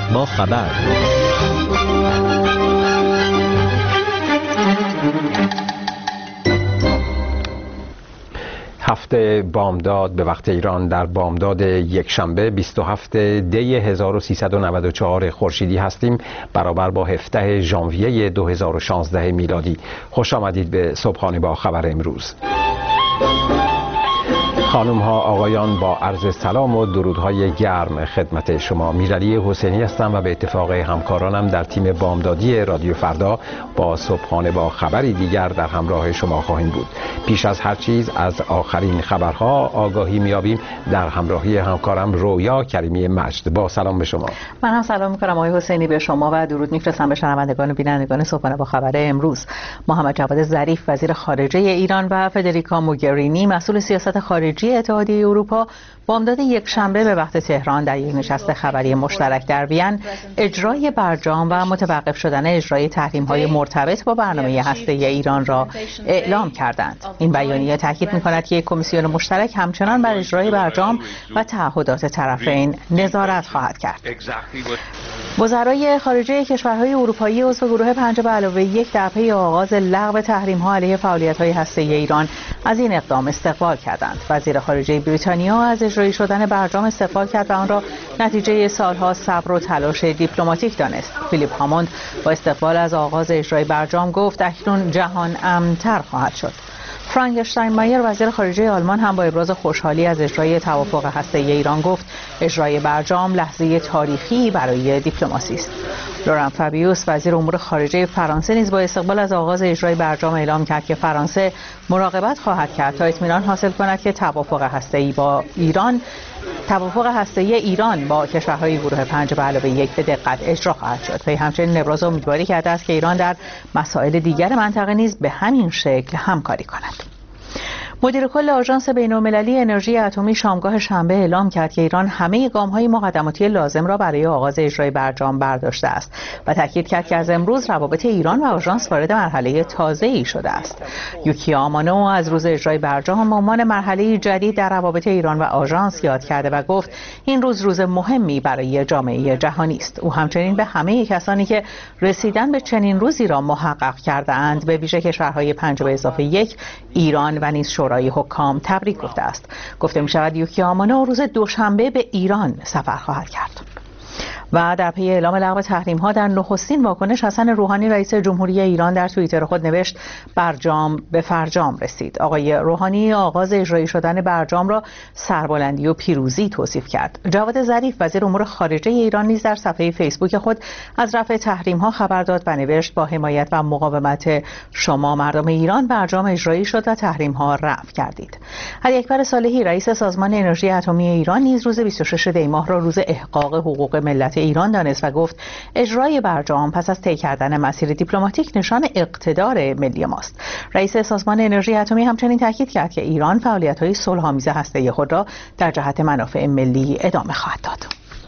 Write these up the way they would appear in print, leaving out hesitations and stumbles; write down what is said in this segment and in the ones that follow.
با خبر. هفته بامداد به وقت ایران در بامداد یکشنبه 27 دی 1394 خورشیدی هستیم، برابر با 17 ژانویه 2016 میلادی. خوش آمدید به صبحانه با خبر امروز. خانم ها آقایان، با عرض سلام و درودهای گرم خدمت شما. میرعلی حسینی هستم و به اتفاق همکارانم در تیم بامدادی رادیو فردا با صبحانه با خبری دیگر در همراه شما خواهیم بود. پیش از هر چیز از آخرین خبرها آگاهی میابیم در همراهی همکارم رویا کریمی مجد. با سلام به شما. من هم سلام میکنم آقای حسینی به شما و درود میفرستم به شنوندگان و بینندگان صبحانه با خبر امروز. محمد جواد ظریف وزیر خارجه ایران و فدریکا موگرینی مسئول سیاست خارجی اتحادیه اروپا بامداد یکشنبه به وقت تهران در یک نشست خبری مشترک در وین اجرای برجام و متوقف شدن اجرای تحریم‌های مرتبط با برنامه هسته‌ای ایران را اعلام کردند. این بیانیه تاکید می‌کند که یک کمیسیون مشترک همچنان بر اجرای برجام و تعهدات طرفین نظارت خواهد کرد. وزرای خارجه کشورهای اروپایی عضو گروه 5+1 در پی آغاز لغو تحریم‌ها علیه فعالیت‌های هسته‌ای ایران از این اقدام استقبال کردند. وزیر خارجه بریتانیا از اجرایی شدن برجام استقبال کرد و آن را نتیجه سالها صبر و تلاش دیپلماتیک دانست. فیلیپ هاموند با استقبال از آغاز اجرای برجام گفت اکنون جهان امن‌تر خواهد شد. فرانک اشتاینمایر وزیر خارجه آلمان هم با ابراز خوشحالی از اجرای توافق هسته‌ای ایران گفت اجرای برجام لحظه تاریخی برای دیپلماسی است. لوران فابیوس وزیر امور خارجه فرانسه نیز با استقبال از آغاز اجرای برجام اعلام کرد که فرانسه مراقبت خواهد کرد تا اطمینان حاصل کند که توافق هسته‌ای ایران با کشورهای گروه 5+1 به دقت اجرا خواهد شد. وی همچنین ابراز امیدواری کرده است که ایران در مسائل دیگر منطقه نیز به همین شکل همکاری کند. مدیر کل آژانس بین‌المللی انرژی اتمی شامگاه شنبه اعلام کرد که ایران همه گام‌های مقدماتی لازم را برای آغاز اجرای برجام برداشته است و تاکید کرد که از امروز روابط ایران و آژانس وارد مرحله تازه‌ای شده است. یوکی آمانو از روز اجرای برجام به عنوان مرحله جدید در روابط ایران و آژانس یاد کرده و گفت این روز مهمی برای جامعه جهانی است. او همچنین به همه کسانی که رسیدن به چنین روزی را محقق کرده‌اند، به ویژه کشورهای 5+1 ایران و نیز شورای حکام تبریک گفته است. گفته می شود یوکی آمانو روز دوشنبه به ایران سفر خواهد کرد. و در پی اعلام لغو تحریم‌ها در نخستین واکنش حسن روحانی رئیس جمهوری ایران در توییتر خود نوشت برجام به فرجام رسید. آقای روحانی آغاز اجرایی شدن برجام را سربلندی و پیروزی توصیف کرد. جواد ظریف وزیر امور خارجه ایران نیز در صفحه فیسبوک خود از رفع تحریم‌ها خبر داد و نوشت با حمایت و مقاومت شما مردم ایران برجام اجرایی شد و تحریم‌ها رفع کردید. علی اکبر صالحی رئیس سازمان انرژی اتمی ایران نیز روز 26 دی ماه را روز احقاق حقوق ملت ایران دانست و گفت اجرای برجام پس از طی کردن مسیر دیپلماتیک نشان اقتدار ملی ماست. رئیس سازمان انرژی اتمی همچنین تاکید کرد که ایران فعالیت‌های صلح‌آمیز هسته‌ای خود را در جهت منافع ملی ادامه خواهد داد.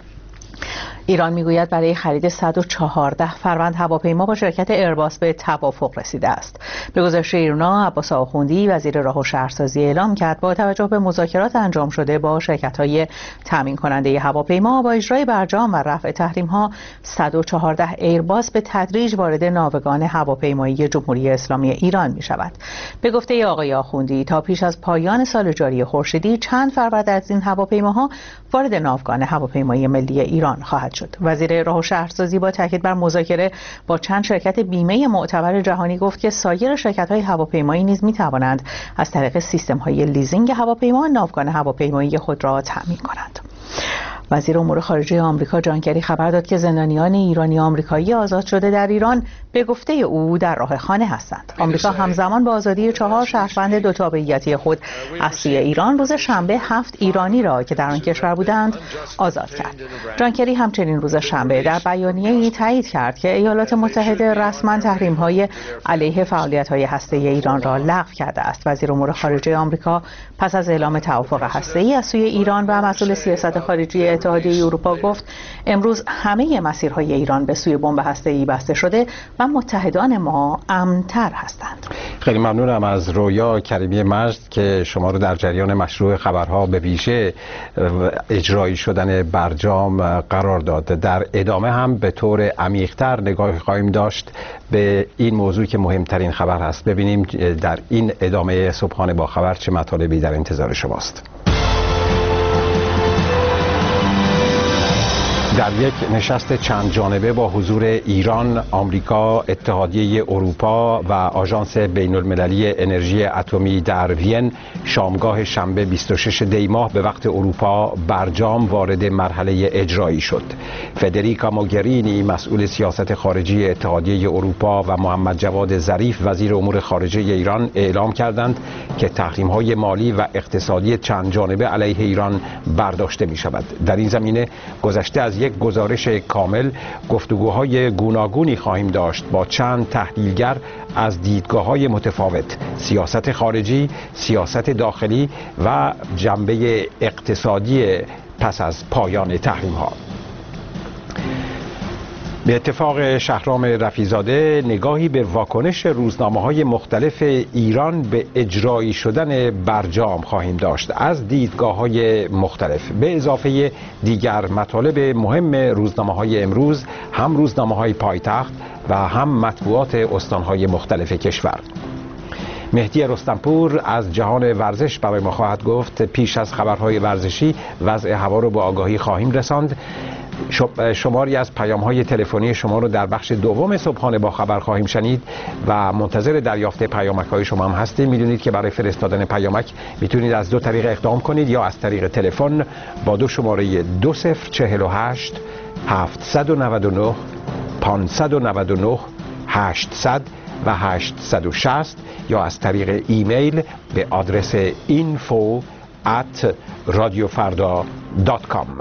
ایران میگوید برای خرید 114 فروند هواپیما با شرکت ایرباس به توافق رسیده است. به گزارش ایرنا، عباس آخوندی وزیر راه و شهرسازی اعلام کرد با توجه به مذاکرات انجام شده با شرکت‌های تامین کننده هواپیما با اجرای برجام و رفع تحریم‌ها 114 ایرباس به تدریج وارد ناوگان هواپیمایی جمهوری اسلامی ایران می‌شود. به گفته آقای آخوندی تا پیش از پایان سال جاری خورشیدی چند فروند از این هواپیماها وارد ناوگان هواپیمایی ملی ایران خواهد شد. وزیر راه و شهرسازی با تاکید بر مذاکره با چند شرکت بیمه معتبر جهانی گفت که سایر شرکت‌های هواپیمایی نیز می‌توانند از طریق سیستم‌های لیزینگ هواپیما ناوگان هواپیمایی خود را تأمین کنند. وزیر امور خارجه آمریکا جان کری خبر داد که زندانیان ایرانی آمریکایی آزاد شده در ایران به گفته او در راه خانه هستند. آمریکا همزمان با آزادی 4 شهروند دو تابعیتی خود از سوی ایران روز شنبه 7 ایرانی را که در آن کشور بودند آزاد کرد. جان کری همچنین روز شنبه در بیانیه‌ای تایید کرد که ایالات متحده رسما تحریم‌های علیه فعالیت‌های هسته‌ای ایران را لغو کرده است. وزیر امور خارجه آمریکا پس از اعلام توافق هسته‌ای از سوی ایران و مسئول سیاست خارجی اتحادیه اروپا گفت امروز همه مسیرهای ایران به سوی بمب هسته‌ای بسته شده و متحدان ما امن‌تر هستند. خیلی ممنونم از رویا کریمی مجد که شما رو در جریان مشروع خبرها به ویژه اجرایی شدن برجام قرار داد. در ادامه هم به طور عمیق‌تر نگاه خواهیم داشت به این موضوع که مهمترین خبر هست. ببینیم در این ادامه صبحانه با خبر چه مطالبی در انتظار شماست. در یک نشست چند جانبه با حضور ایران، آمریکا، اتحادیه اروپا و آژانس بین المللی انرژی اتمی در وین شامگاه شنبه 26 دی ماه به وقت اروپا برجام وارد مرحله اجرایی شد. فدریکا موگرینی مسئول سیاست خارجی اتحادیه اروپا و محمد جواد ظریف وزیر امور خارجه ایران اعلام کردند که تحریم‌های مالی و اقتصادی چند جانبه علیه ایران برداشته می شود. در این زمینه گذشته از یک گزارش کامل گفتگوهای گوناگونی خواهیم داشت با چند تحلیلگر از دیدگاه‌های متفاوت: سیاست خارجی، سیاست داخلی و جنبه اقتصادی پس از پایان تحریم‌ها. به اتفاق شهرام رفیع‌زاده نگاهی به واکنش روزنامه‌های مختلف ایران به اجرایی شدن برجام خواهیم داشت از دیدگاه‌های مختلف، به اضافه دیگر مطالب مهم روزنامه‌های امروز، هم روزنامه‌های پایتخت و هم مطبوعات استان‌های مختلف کشور. مهدی رستمپور از جهان ورزش برای ما خواهد گفت. پیش از خبرهای ورزشی وضع هوا رو به آگاهی خواهیم رساند. شماری از پیام‌های تلفنی شما رو در بخش دوم صبحانه با خبر خواهیم شنید و منتظر دریافت پیامک‌های شما هم هستیم. میدونید که برای فرستادن پیامک میتونید از دو طریق اقدام کنید: یا از طریق تلفن با دو شماره 2048 799 599 800 و 860 یا از طریق ایمیل به آدرس info@radiofarda.com.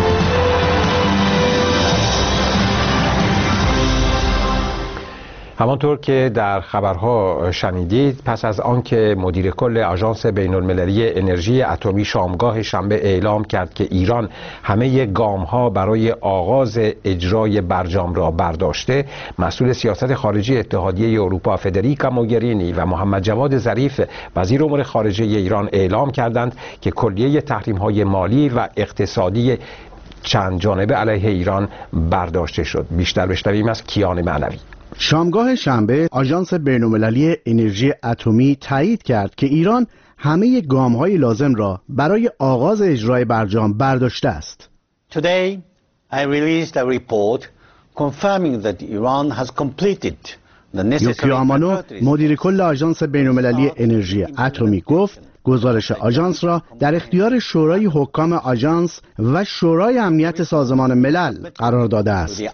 همانطور که در خبرها شنیدید، پس از آنکه مدیر کل آژانس بین المللی انرژی اتمی شامگاه شنبه اعلام کرد که ایران همه گام‌ها برای آغاز اجرای برجام را برداشته، مسئول سیاست خارجی اتحادیه اروپا فدریکا موگرینی و محمد جواد ظریف وزیر امور خارجه ایران اعلام کردند که کلیه تحریم‌های مالی و اقتصادی چند جانبه علیه ایران برداشته شد. بیشتر بشنویم از کیان معنوی. شامگاه شنبه آژانس بین‌المللی انرژی اتمی تایید کرد که ایران همه گام‌های لازم را برای آغاز اجرای برجام برداشته است. Today I released a report confirming that Iran has completed the necessary. یوکیو آمانو مدیر کل آژانس بین‌المللی انرژی اتمی گفت گزارش آژانس را در اختیار شورای حکام آژانس و شورای امنیت سازمان ملل قرار داده است.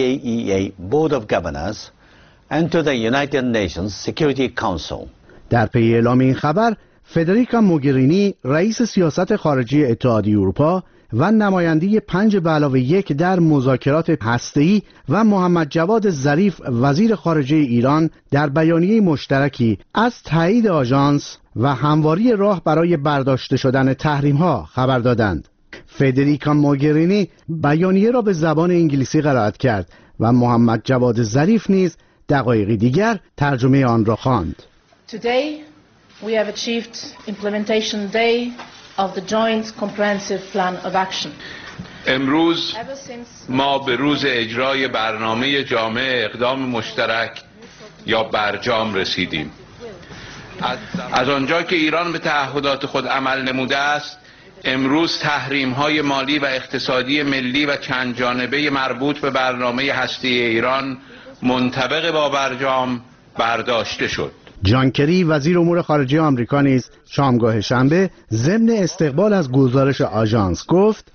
در پی اعلام این خبر، فدریکا موگرینی رئیس سیاست خارجی اتحادیه اروپا و نماینده 5+1 در مذاکرات هسته‌ای و محمد جواد ظریف وزیر خارجه ایران در بیانیه مشترکی از تایید آژانس و همواری راه برای برداشته شدن تحریم‌ها خبر دادند. فدریکا موگرینی بیانیه را به زبان انگلیسی قرائت کرد و محمد جواد ظریف نیز دقایقی دیگر ترجمه آن را خواند. Today we have achieved implementation day of the joint comprehensive plan of action. امروز ما به روز اجرای برنامه جامع اقدام مشترک یا برجام رسیدیم. از آنجا که ایران به تعهدات خود عمل نموده است، امروز تحریم‌های مالی و اقتصادی ملی و چند جانبه مربوط به برنامه هسته‌ای ایران منطبق با برجام برداشته شد. جان کری وزیر امور خارجه آمریکا نیز شامگاه شنبه ضمن استقبال از گزارش آژانس گفت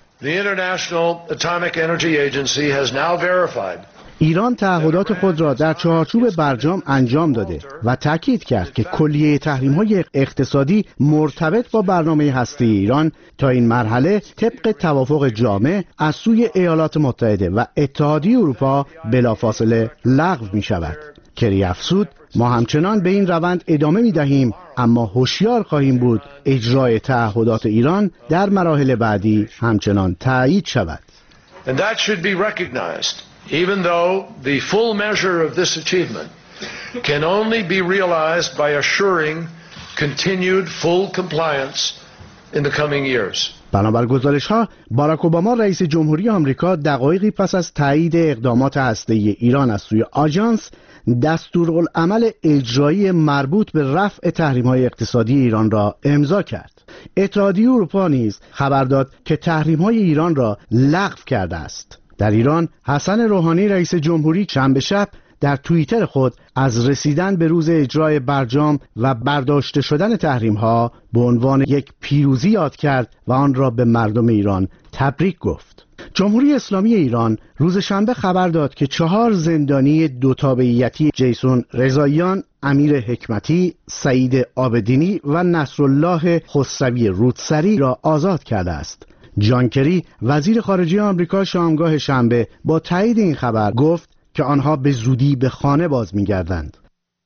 ایران تعهدات خود را در چارچوب برجام انجام داده و تاکید کرد که کلیه تحریم‌های اقتصادی مرتبط با برنامه هسته‌ای ایران تا این مرحله طبق توافق جامع از سوی ایالات متحده و اتحادیه اروپا بلافاصله لغو می‌شود. کری افزود ما همچنان به این روند ادامه می دهیم، اما هوشیار خواهیم بود اجرای تعهدات ایران در مراحل بعدی همچنان تایید شود. And that should be recognized, even though the full measure of this achievement can only be realized by assuring continued full compliance in the coming years. بنابر گزارش‌ها باراک اوباما رئیس جمهوری آمریکا دقایقی پس از تایید اقدامات هسته‌ای ایران از سوی آژانس دستورالعمل اجرایی مربوط به رفع تحریم‌های اقتصادی ایران را امضا کرد. اتحادیه اروپا نیز خبر داد که تحریم‌های ایران را لغو کرده است. در ایران حسن روحانی رئیس جمهوری شنبه شب در توییتر خود از رسیدن به روز اجرای برجام و برداشته شدن تحریم‌ها به عنوان یک پیروزی یاد کرد و آن را به مردم ایران تبریک گفت. جمهوری اسلامی ایران روز شنبه خبر داد که 4 زندانی دوتابعیتی جیسون رضاییان، امیر حکمتی، سعید عابدینی و نصرالله خسروی رودسری را آزاد کرده است. جان کری وزیر خارجه آمریکا شامگاه شنبه با تایید این خبر گفت که آنها به زودی به خانه باز می‌گردند.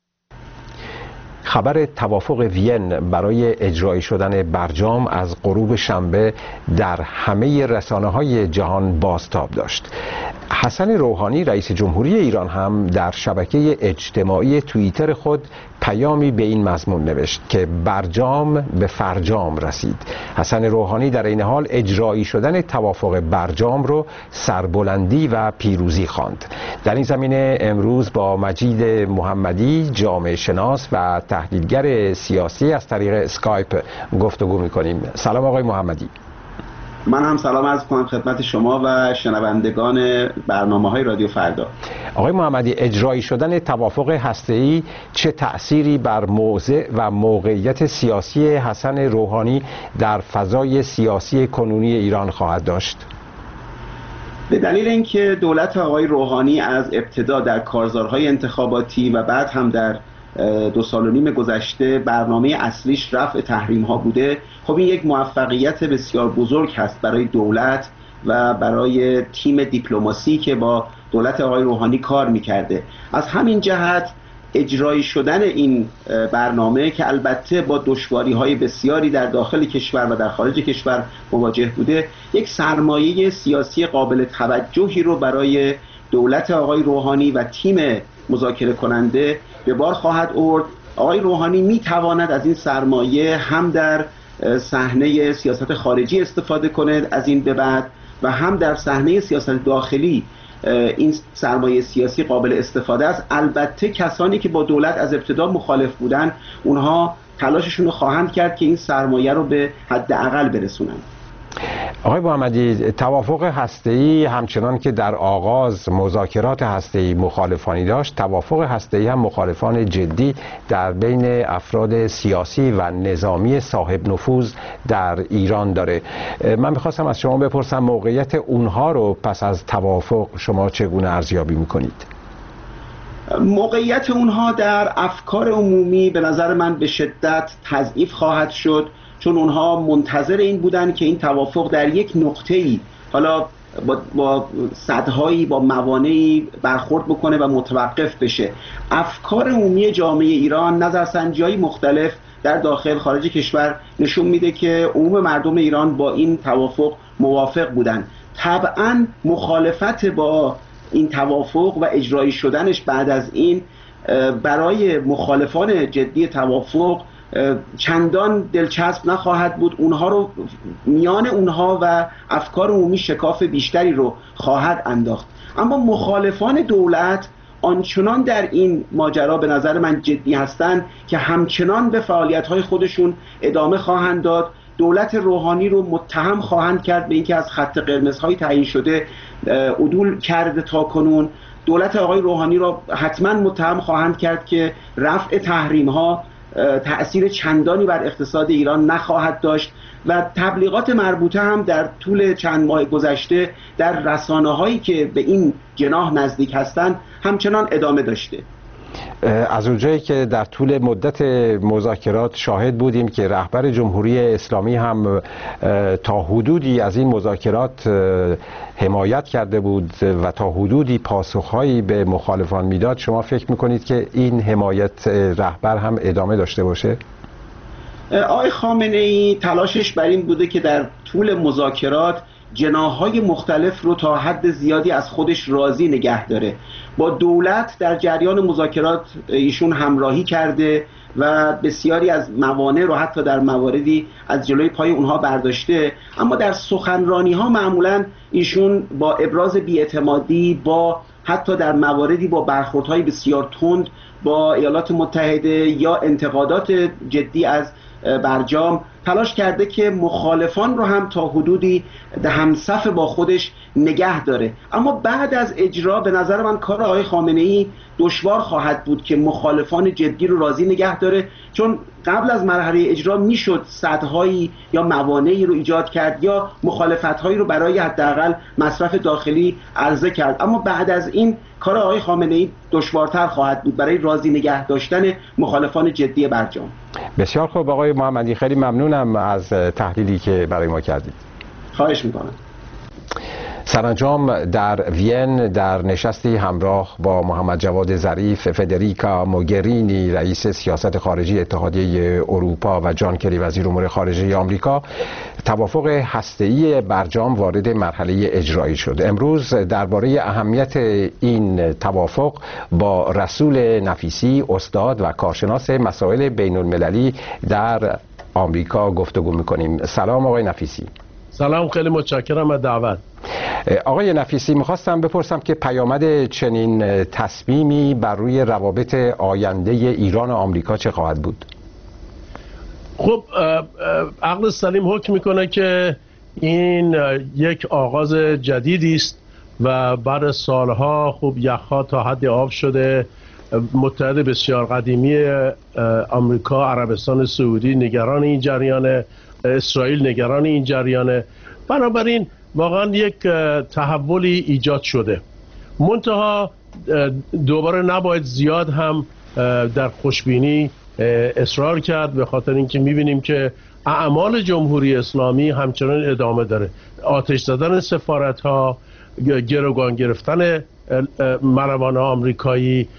خبر توافق وین برای اجرایی شدن برجام از غروب شنبه در همه رسانه‌های جهان بازتاب داشت. حسن روحانی رئیس جمهوری ایران هم در شبکه اجتماعی توییتر خود پیامی به این مضمون نوشت که برجام به فرجام رسید. حسن روحانی در این حال اجرایی شدن توافق برجام رو سربلندی و پیروزی خواند. در این زمینه امروز با مجید محمدی جامعه شناس و تحلیلگر سیاسی از طریق اسکایپ گفتگو می‌کنیم. سلام آقای محمدی. من هم سلام عرض کنم خدمت شما و شنوندگان برنامه‌های رادیو فردا. آقای محمدی، اجرایی شدن توافق هسته‌ای چه تأثیری بر موضع و موقعیت سیاسی حسن روحانی در فضای سیاسی کنونی ایران خواهد داشت؟ به دلیل اینکه دولت آقای روحانی از ابتدا در کارزارهای انتخاباتی و بعد هم در 2 سال و نیم گذشته برنامه اصلیش رفع تحریم ها بوده، خب این یک موفقیت بسیار بزرگ هست برای دولت و برای تیم دیپلماسی که با دولت آقای روحانی کار میکرده. از همین جهت اجرایی شدن این برنامه که البته با دشواری های بسیاری در داخل کشور و در خارج کشور مواجه بوده، یک سرمایه سیاسی قابل توجهی رو برای دولت آقای روحانی و تیم مذاکره کننده به بار خواهد آورد. آقای روحانی میتواند از این سرمایه هم در صحنه سیاست خارجی استفاده کند از این به بعد و هم در صحنه سیاست داخلی این سرمایه سیاسی قابل استفاده است. البته کسانی که با دولت از ابتدا مخالف بودن اونها تلاششون رو خواهند کرد که این سرمایه رو به حداقل برسونند. آقای محمدی، توافق هسته‌ای همچنان که در آغاز مذاکرات هسته‌ای مخالفانی داشت، توافق هسته‌ای هم مخالفان جدی در بین افراد سیاسی و نظامی صاحب نفوذ در ایران داره. من می‌خواستم از شما بپرسم موقعیت اونها رو پس از توافق شما چگونه ارزیابی می‌کنید؟ موقعیت اونها در افکار عمومی به نظر من به شدت تضعیف خواهد شد، چون اونها منتظر این بودن که این توافق در یک نقطه‌ای حالا با صدهایی با موانعی برخورد بکنه و متوقف بشه. افکار عمومی جامعه ایران، نظرسنجی‌های مختلف در داخل خارج کشور نشون میده که عموم مردم ایران با این توافق موافق بودن. طبعاً مخالفت با این توافق و اجرایی شدنش بعد از این برای مخالفان جدی توافق چندان دلچسب نخواهد بود. اونها رو میان اونها و افکار عمومی شکاف بیشتری رو خواهد انداخت. اما مخالفان دولت آنچنان در این ماجرا به نظر من جدی هستند که همچنان به فعالیت‌های خودشون ادامه خواهند داد. دولت روحانی رو متهم خواهند کرد به اینکه از خط قرمزهای تعیین شده عدول کرده تا کنون. دولت آقای روحانی رو حتما متهم خواهند کرد که رفع تحریم‌ها تأثیر چندانی بر اقتصاد ایران نخواهد داشت و تبلیغات مربوطه هم در طول چند ماه گذشته در رسانه‌هایی که به این جناح نزدیک هستند همچنان ادامه داشته. از اونجایی که در طول مدت مذاکرات شاهد بودیم که رهبر جمهوری اسلامی هم تا حدودی از این مذاکرات حمایت کرده بود و تا حدودی پاسخهایی به مخالفان میداد، شما فکر میکنید که این حمایت رهبر هم ادامه داشته باشه؟ آقای خامنه ای تلاشش بر این بوده که در طول مذاکرات جناح‌های مختلف رو تا حد زیادی از خودش راضی نگه داره. با دولت در جریان مذاکرات ایشون همراهی کرده و بسیاری از موانع رو حتی در مواردی از جلوی پای اونها برداشته، اما در سخنرانی‌ها معمولاً ایشون با ابراز بی‌اعتمادی، با حتی در مواردی با برخوردهای بسیار تند با ایالات متحده یا انتقادات جدی از برجام تلاش کرده که مخالفان رو هم تا حدودی همصف با خودش نگه داره. اما بعد از اجرا به نظر من کار آقای خامنه ای دشوار خواهد بود که مخالفان جدی رو راضی نگه داره، چون قبل از مرحله اجرا میشد سدهایی یا موانعی رو ایجاد کرد یا مخالفت‌هایی رو برای حداقل مصرف داخلی عرضه کرد، اما بعد از این کار آقای خامنه ای دشوارتر خواهد بود برای راضی نگه داشتن مخالفان جدی برجام. بسیار خوب آقای محمدی، خیلی ممنونم از تحلیلی که برای ما کردید. خواهش میکنم. سرانجام در وین در نشستی همراه با محمد جواد ظریف، فدریکا موگرینی رئیس سیاست خارجی اتحادیه اروپا و جان کری وزیر امور خارجه آمریکا، توافق هسته‌ای برجام وارد مرحله اجرایی شد. امروز درباره اهمیت این توافق با رسول نفیسی، استاد و کارشناس مسائل بین المللی در آمریکا گفتگو می‌کنیم. سلام آقای نفیسی. سلام، خیلی متشکرم از دعوت. آقای نفیسی، میخواستم بپرسم که پیامد چنین تصمیمی بر روی روابط آینده ایران و آمریکا چه خواهد بود؟ خب عقل سلیم حکم میکنه که این یک آغاز جدیدی است و بعد سالها خوب یخها تا حد آب شده. متحد بسیار قدیمی آمریکا، عربستان سعودی نگران این جریان، اسرائیل نگران این جریانه. بنابراین واقعا یک تحولی ایجاد شده. منتها دوباره نباید زیاد هم در خوشبینی اصرار کرد، به خاطر اینکه میبینیم که اعمال جمهوری اسلامی همچنان ادامه داره. آتش زدن سفارت ها، گروگان گرفتن مروان آمریکایی،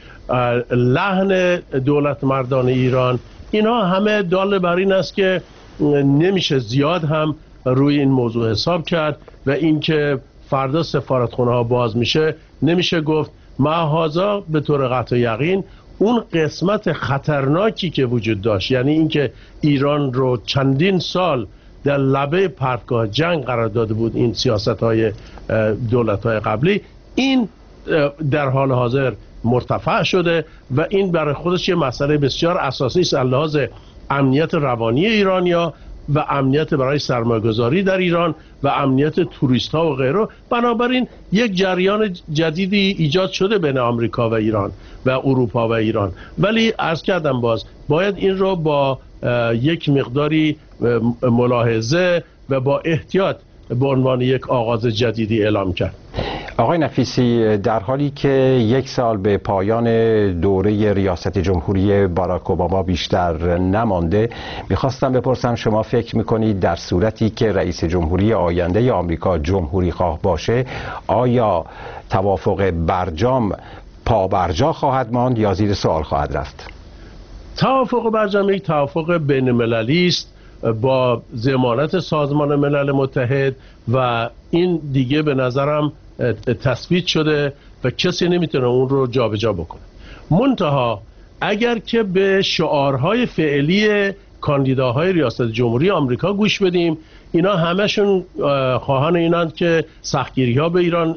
لحن دولت مردان ایران، اینا همه دال بر این است که نمیشه زیاد هم روی این موضوع حساب کرد و اینکه فردا سفارتخانه ها باز میشه نمیشه گفت. معاذا به طور قطع یقین اون قسمت خطرناکی که وجود داشت، یعنی اینکه ایران رو چندین سال در لبه پرتگاه جنگ قرار داده بود این سیاست های دولت های قبلی، این در حال حاضر مرتفع شده و این برای خودش یه مسئله بسیار اساسی است، لحاظ امنیت روانی ایرانیا و امنیت برای سرمایه‌گذاری در ایران و امنیت توریست ها و غیره. بنابراین یک جریان جدیدی ایجاد شده بین آمریکا و ایران و اروپا و ایران، ولی عرض کردم باز باید این رو با یک مقداری ملاحظه و با احتیاط به عنوان یک آغاز جدیدی اعلام کرد. آقای نفیسی، در حالی که یک سال به پایان دوره ریاست جمهوری باراک اوباما بیشتر نمانده، میخواستم بپرسم شما فکر میکنید در صورتی که رئیس جمهوری آینده آمریکا جمهوری خواه باشه، آیا توافق برجام پابرجا خواهد ماند یا زیر سوال خواهد رفت؟ توافق برجام یک توافق بین المللی است با ضمانت سازمان ملل متحد و این دیگه به نظرم تثبیت شده و کسی نمیتونه اون رو جابجا بکنه. منتها اگر که به شعارهای فعلی کاندیداهای ریاست جمهوری آمریکا گوش بدیم، اینا همشون خواهان اینند که سختگیری ها به ایران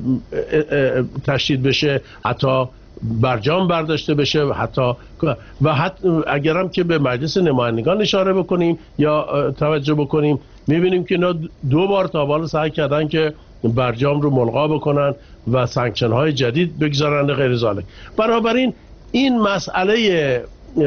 تشدید بشه، حتی برجام برداشته بشه، حتی اگرم که به مجلس نمایندگان اشاره بکنیم یا توجه بکنیم، میبینیم که اینا دو بار تا حالا سعی کردن که برجام رو ملغا بکنن و سانکشن های جدید بگذارن غیر ذالک. بنابراین این مسئله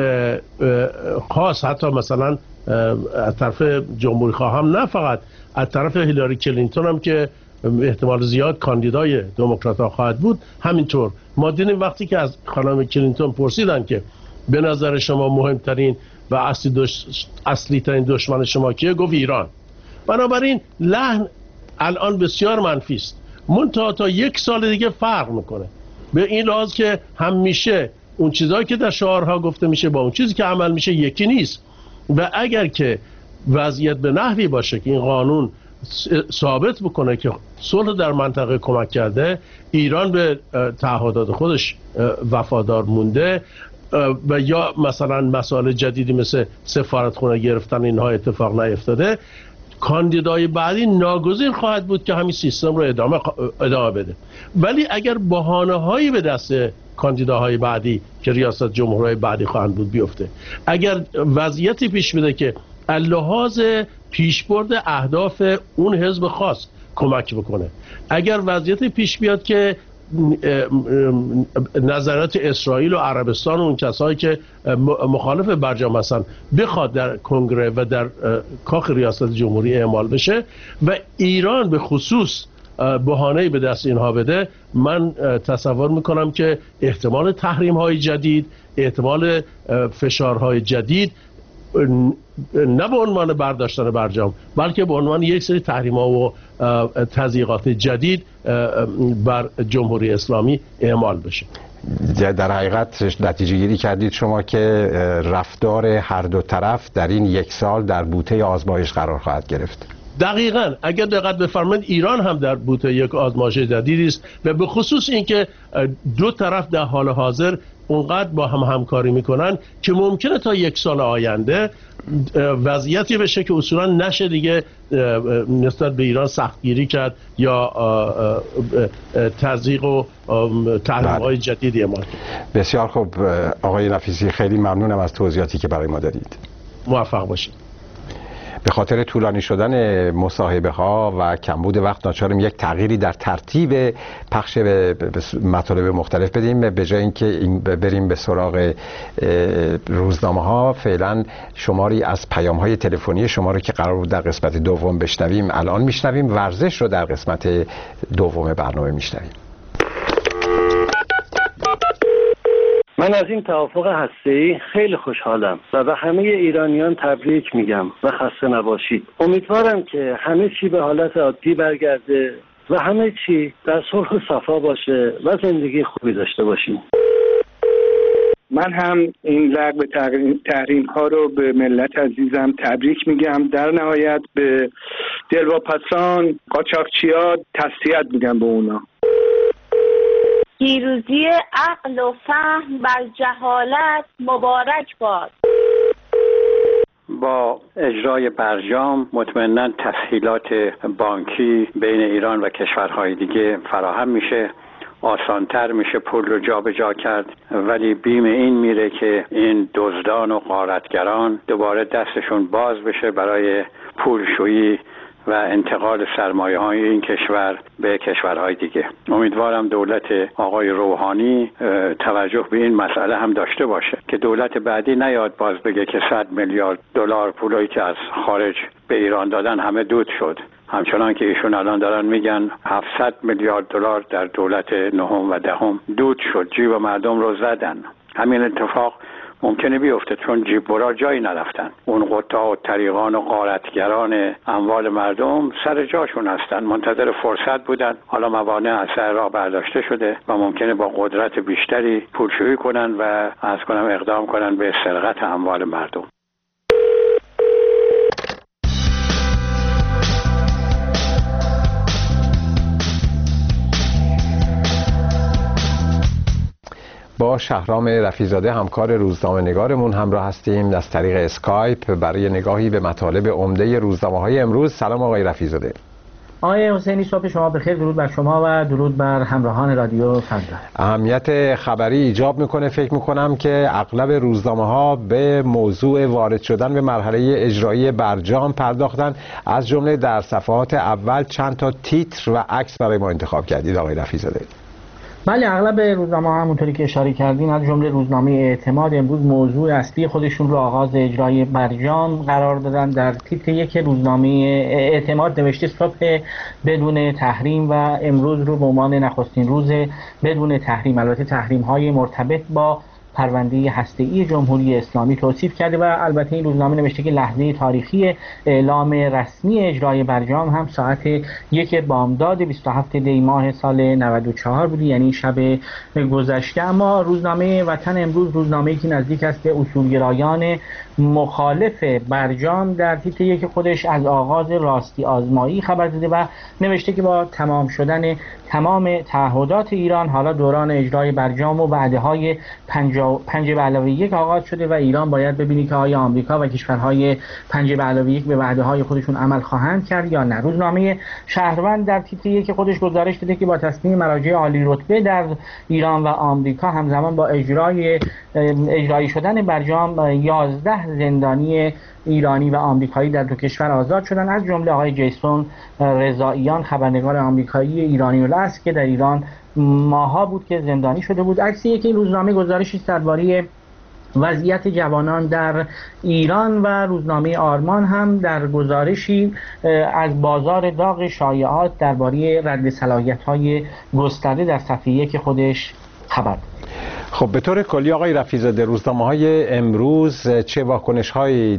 خاص حتی مثلا از طرف جمهوری خواه هم نه، فقط از طرف هیلاری کلینتون هم که احتمال زیاد کاندیدای دموکرات‌ها خواهد بود. همینطور ما دیدیم وقتی که از خانم کلینتون پرسیدن که به نظر شما مهمترین و اصلی ترین دشمن شما کیه، گفت ایران. بنابراین لحن الان بسیار منفی است، منتها تا 1 سال دیگه فرق میکنه، به این لحاظ که همیشه اون چیزایی که در شعارها گفته میشه با اون چیزی که عمل میشه یکی نیست. و اگر که وضعیت به نحوی باشه که این قانون ثابت بکنه که صلح در منطقه کمک کرده، ایران به تعهدات خودش وفادار مونده و یا مثلا مسائل جدیدی مثل سفارتخونه گرفتن اینها اتفاق نیفتاده، کاندیدای بعدی ناگزیر خواهد بود که همین سیستم رو ادامه بده. ولی اگر بهانه‌هایی به دست کاندیداهای بعدی که ریاست جمهوری بعدی خواهند بود بیفته، اگر وضعیتی پیش بده که اللحاظ پیشبرد اهداف اون حزب خاص کمک بکنه، اگر وضعیتی پیش بیاد که نظرات اسرائیل و عربستان و اون کسایی که مخالف برجام هستن بخواد در کنگره و در کاخ ریاست جمهوری اعمال بشه و ایران به خصوص بهانه‌ای به دست اینها بده، من تصور میکنم که احتمال تحریم‌های جدید، احتمال فشارهای جدید نه به عنوان برداشتن برجام بلکه به عنوان یک سری تحریم‌ها و تضییقات جدید بر جمهوری اسلامی اعمال بشه. در حقیقت نتیجه گیری کردید شما که رفتار هر دو طرف در این 1 سال در بوته آزمایش قرار خواهد گرفت. دقیقاً اگر دقت بفرمایید ایران هم در بوته یک آزمایش جدیدی است و به خصوص اینکه دو طرف در حال حاضر اونقدر با هم همکاری میکنن که ممکنه تا 1 سال آینده وضعیتی بشه که اصولا نشه دیگه نسبت به ایران سختگیری کرد یا تضییق و تحریم‌های جدیدی اعمال. بسیار خوب آقای نفیسی، خیلی ممنونم از توضیحاتی که برای ما دادید. موفق باشید. به خاطر طولانی شدن مصاحبه ها و کمبود وقت ناچاریم یک تغییری در ترتیب پخش به مطالب مختلف بدیم. به جای اینکه بریم به سراغ روزنامه ها، فعلا شماری از پیام های تلفنی شما رو که قرار بود در قسمت دوم بشنویم الان میشنویم. ورزش رو در قسمت دوم برنامه میشنویم. من از این توافق هسته‌ای خیلی خوشحالم و به همه ایرانیان تبریک میگم و خسته نباشید. امیدوارم که همه چی به حالت عادی برگرده و همه چی در صلح و صفا باشه و زندگی خوبی داشته باشیم. من هم این لغو تحریم ها رو به ملت عزیزم تبریک میگم. در نهایت به دلواپسان قاچاقچی‌ها تسلیت میگم به اونا. پیروزی عقل و فهم بر جهالت مبارک باد. با اجرای برجام مطمئناً تسهیلات بانکی بین ایران و کشورهای دیگه فراهم میشه، آسانتر میشه پول رو جابجا کرد، ولی بیم این میره که این دزدان و غارتگران دوباره دستشون باز بشه برای پولشویی و انتقال سرمایه‌های این کشور به کشورهای دیگه. امیدوارم دولت آقای روحانی توجه به این مسئله هم داشته باشه که دولت بعدی نیاد باز بگه که 100 میلیارد دلار پولی که از خارج به ایران دادن همه دود شد، همچنان که ایشون الان دارن میگن 700 میلیارد دلار در دولت نهم و دهم دود شد، جیب مردم رو زدن. همین اتفاق ممکنه بیفته چون جیب برا جایی نرفتن. اون قطاع و طریقان و غارتگران اموال مردم سر جاشون هستن، منتظر فرصت بودن. حالا موانع از سر راه برداشته شده و ممکنه با قدرت بیشتری پولشویی کنن و اقدام کنن به سرقت اموال مردم. با شهرام رفیع‌زاده همکار روزنامه‌نگارمون همراه هستیم از طریق اسکایپ برای نگاهی به مطالب عمده روزنامه‌های امروز. سلام آقای رفیع‌زاده. آقای حسینی، صبح شما بخیر. درود بر شما و درود بر همراهان رادیو فردا. اهمیت خبری ایجاب میکنه فکر میکنم که اغلب روزنامه‌ها به موضوع وارد شدن به مرحله اجرایی برجام پرداختن، از جمله در صفحات اول چند تا تیتر و عکس برای ما انتخاب کردید آقای رفیع‌زاده. بله، اغلب روزنامه ها همونطوری که اشاره کردین از جمله روزنامه اعتماد امروز موضوع اصلی خودشون رو آغاز اجرای برجام قرار دادن. در تیتر یک روزنامه اعتماد نوشته صبح بدون تحریم و امروز رو به عنوان نخستین روز بدون تحریم، البته تحریم های مرتبط با پرونده هسته‌ای جمهوری اسلامی توصیف کرده و البته این روزنامه نوشته که لحظه تاریخی اعلام رسمی اجرای برجام هم ساعت 1 بامداد 27 دی ماه سال 94 بود، یعنی شب گذشته. اما روزنامه وطن امروز روزنامه‌ای که نزدیک است به اصولگرایان مخالف برجام در تیتر یک خودش از آغاز راستی آزمایی خبر داده و نوشته که با تمام شدن تمام تعهدات ایران حالا دوران اجرای برجام و وعده‌های 5+1 آغاز شده و ایران باید ببینی که آیا آمریکا و کشورهای 5+1 به وعده‌های خودشون عمل خواهند کرد یا نه. روزنامه شهروند در تیتر یک خودش گزارش داده که با تصمیم مراجع عالی رتبه در ایران و آمریکا همزمان با اجرایی شدن برجام 11 زندانی ایرانی و آمریکایی در دو کشور آزاد شدند، از جمله آقای جیسون رضاییان خبرنگار آمریکایی ایرانی الاصل که در ایران ماها بود که زندانی شده بود. عکسی که این روزنامه گزارشی است درباره وضعیت جوانان در ایران و روزنامه آرمان هم در گزارشی از بازار داغ شایعات درباره رد صلاحیت‌های گسترده در صفحه یک خودش خبر. خب به طور کلی آقای رفیع‌زاده روزنامه‌های امروز چه واکنش‌هایی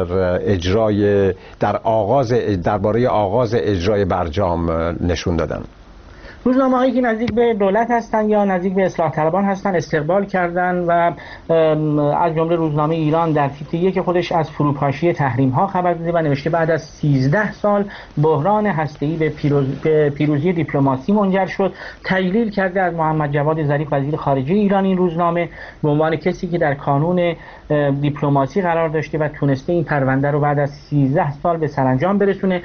درباره آغاز اجرای برجام نشون دادن؟ روزنامه‌هایی که نزدیک به دولت هستند یا نزدیک به اصلاح طلبان هستند استقبال کردند و از جمله روزنامه ایران در تیتر یک خودش از فروپاشی تحریم‌ها خبر داده و نوشته بعد از 13 سال بحران هسته‌ای به پیروزی دیپلماسی منجر شد. تجلیل کرده از محمد جواد ظریف وزیر خارجه ایران این روزنامه به عنوان کسی که در کانون دیپلماسی قرار داشته و تونسته این پرونده رو بعد از 13 سال به سرانجام برسونه.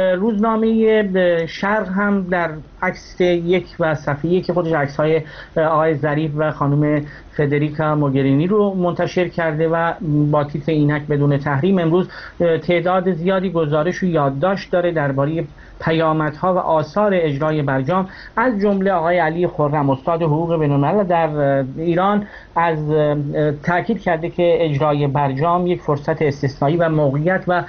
روزنامه شرق هم در عکس یک و صفحه یک خودش عکس‌های آقای ظریف و خانم فدریکا موگرینی رو منتشر کرده و با تیتر اینک بدون تحریم امروز تعداد زیادی گزارش و یادداشت داره درباره پیامدها و آثار اجرای برجام، از جمله آقای علی خرم استاد حقوق بین‌الملل در ایران از تاکید کرده که اجرای برجام یک فرصت استثنایی و موقعیت و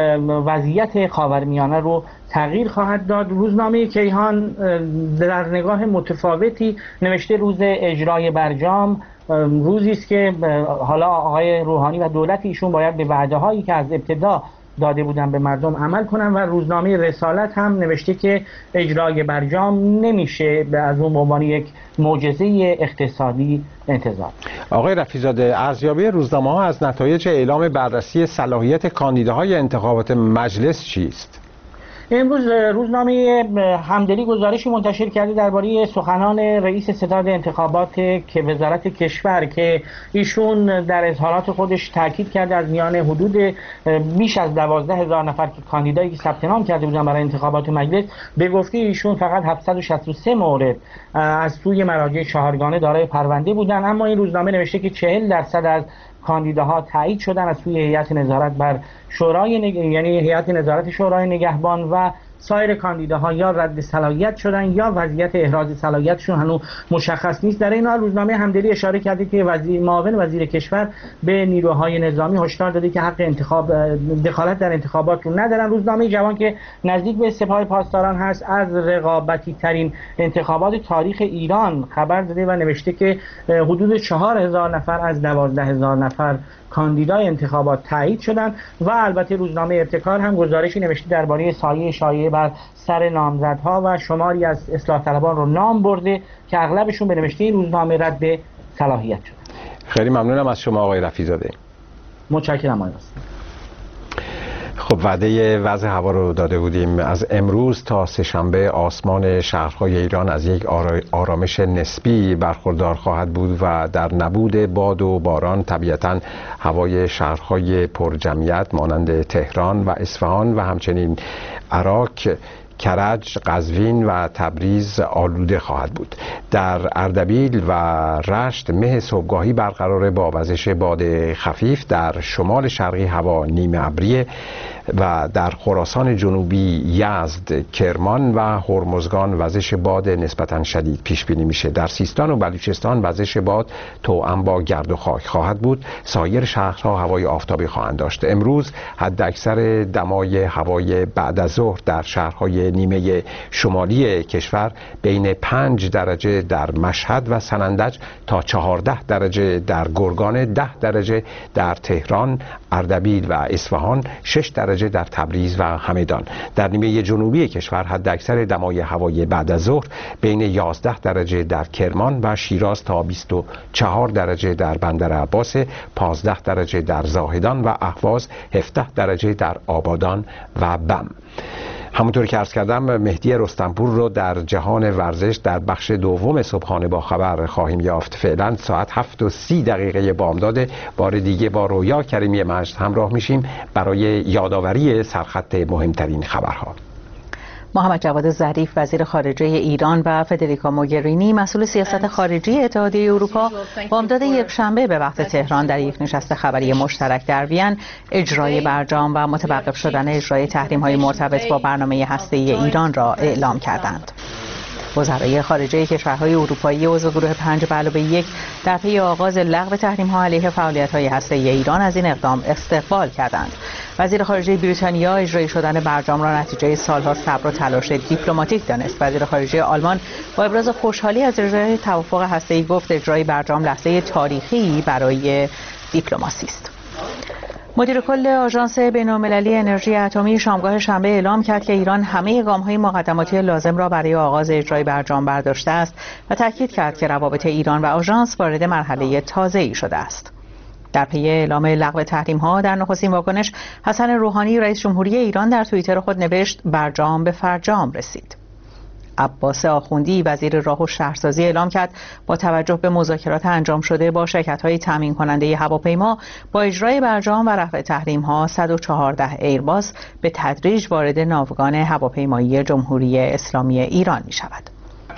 وضعیت خاورمیانه رو تغییر خواهد داد. روزنامه کیهان در نگاه متفاوتی نوشته روز اجرای برجام روزی است که حالا آقای روحانی و دولت ایشون باید به وعده‌هایی که از ابتدا داده بودن به مردم عمل کنن و روزنامه رسالت هم نوشته که اجرای برجام نمیشه از اون عنوان یک معجزه اقتصادی انتظار. آقای رفیع‌زاده ارزیابی روزنامه‌ها از نتایج اعلام بررسی صلاحیت کاندیداهای انتخابات مجلس چیست؟ امروز روزنامه همدلی گزارشی منتشر کرده درباره سخنان رئیس ستاد انتخابات که وزارت کشور که ایشون در اظهارات خودش تاکید کرده از میان حدود بیش از 12,000 نفر که کاندیدایی که ثبت نام کرده بودن برای انتخابات مجلس، به گفته ایشون فقط 763 مورد از سوی مراجع چهارگانه دارای پرونده بودن. اما این روزنامه نوشته که 40% از کاندیداها تایید شدن از سوی هیئت نظارت بر یعنی هیئت نظارت شورای نگهبان و سایر کاندیداها یا رد صلاحیت شدن یا وضعیت احراز صلاحیتشون هنوز مشخص نیست. در این حال روزنامه همدلی اشاره کرده که معاون وزیر کشور به نیروهای نظامی هشدار داده که حق دخالت در انتخابات رو ندارن. روزنامه جوان که نزدیک به سپاه پاسداران هست از رقابتی ترین انتخابات تاریخ ایران خبر داده و نوشته که حدود 4,000 نفر از 12,000 نفر کاندیدای انتخابات تایید شدند. و البته روزنامه ابتکار هم گزارشی نوشته درباره سایه شایعه بر سر نامزدها و شماری از اصلاح طلبان رو نام برده که اغلبشون به نوشته این روزنامه رد صلاحیت شد. خیلی ممنونم از شما آقای رفیع‌زاده. متشکرم آقای راست. خب وعده وضع هوا رو داده بودیم. از امروز تا سه‌شنبه آسمان شهرهای ایران از یک آرامش نسبی برخوردار خواهد بود و در نبود باد و باران طبیعتاً هوای شهرهای پرجمعیت مانند تهران و اصفهان و همچنین عراق کرج، قزوین و تبریز آلوده خواهد بود. در اردبیل و رشت مه صبحگاهی برقرار با وزش باد خفیف، در شمال شرقی هوا نیمه ابری و در خراسان جنوبی، یزد، کرمان و هرمزگان وزش باد نسبتاً شدید پیش بینی میشه. در سیستان و بلوچستان وزش باد توأم با گرد و خاک خواهد بود. سایر شهرها هوای آفتابی خواهند داشت. امروز حداکثر دمای هوای بعد از ظهر در شهرهای نیمه شمالی کشور بین 5 درجه در مشهد و سنندج تا 14 درجه در گرگان، 10 درجه در تهران، اردبیل و اصفهان، 6 درجه در تبریز و همدان. در نیمه جنوبی کشور حداکثر دمای هوای بعد از ظهر بین 11 درجه در کرمان و شیراز تا 24 درجه در بندر عباس، 15 درجه در زاهدان و اهواز، 17 درجه در آبادان و بم. همونطور که عرض کردم، مهدی رستمپور رو در جهان ورزش در بخش دوم صبحانه با خبر خواهیم یافت. فعلا ساعت 7:30 بامداد بار دیگه با رویا کریمی مجد همراه میشیم برای یادآوری سرخط مهمترین خبرها. محمد جواد ظریف وزیر خارجه ایران و فدریکا موگرینی مسئول سیاست خارجی اتحادیه اروپا بامداد یکشنبه به وقت تهران در یک نشست خبری مشترک در وین اجرای برجام و متوقف شدن اجرای تحریم‌های مرتبط با برنامه هسته‌ای ایران را اعلام کردند. وزرای خارجه کشورهای اروپایی عضو گروه 5+1 در پی آغاز لغو تحریم‌ها علیه فعالیت‌های هسته‌ای ایران از این اقدام استقبال کردند. وزیر خارجه بریتانیا اجرای شدن برجام را نتیجه سالها صبر و تلاش دیپلماتیک دانست. وزیر خارجه آلمان با ابراز خوشحالی از اجرای توافق هسته‌ای گفت اجرای برجام لحظه تاریخی برای دیپلماسی است. مدیر کل آژانس بین‌المللی انرژی اتمی شامگاه شنبه اعلام کرد که ایران همه گام‌های مقدماتی لازم را برای آغاز اجرای برجام برداشته است و تاکید کرد که روابط ایران و آژانس وارد مرحله تازه‌ای شده است. در پی اعلام لغو تحریم‌ها در نخستین واکنش، حسن روحانی رئیس جمهوری ایران در توییتر خود نوشت برجام به فرجام رسید. عباس آخوندی وزیر راه و شهرسازی اعلام کرد با توجه به مذاکرات انجام شده با شرکت‌های تامین کننده هواپیما با اجرای برجام و رفع تحریم‌ها 114 ایرباس به تدریج وارد ناوگان هواپیمایی جمهوری اسلامی ایران می‌شود.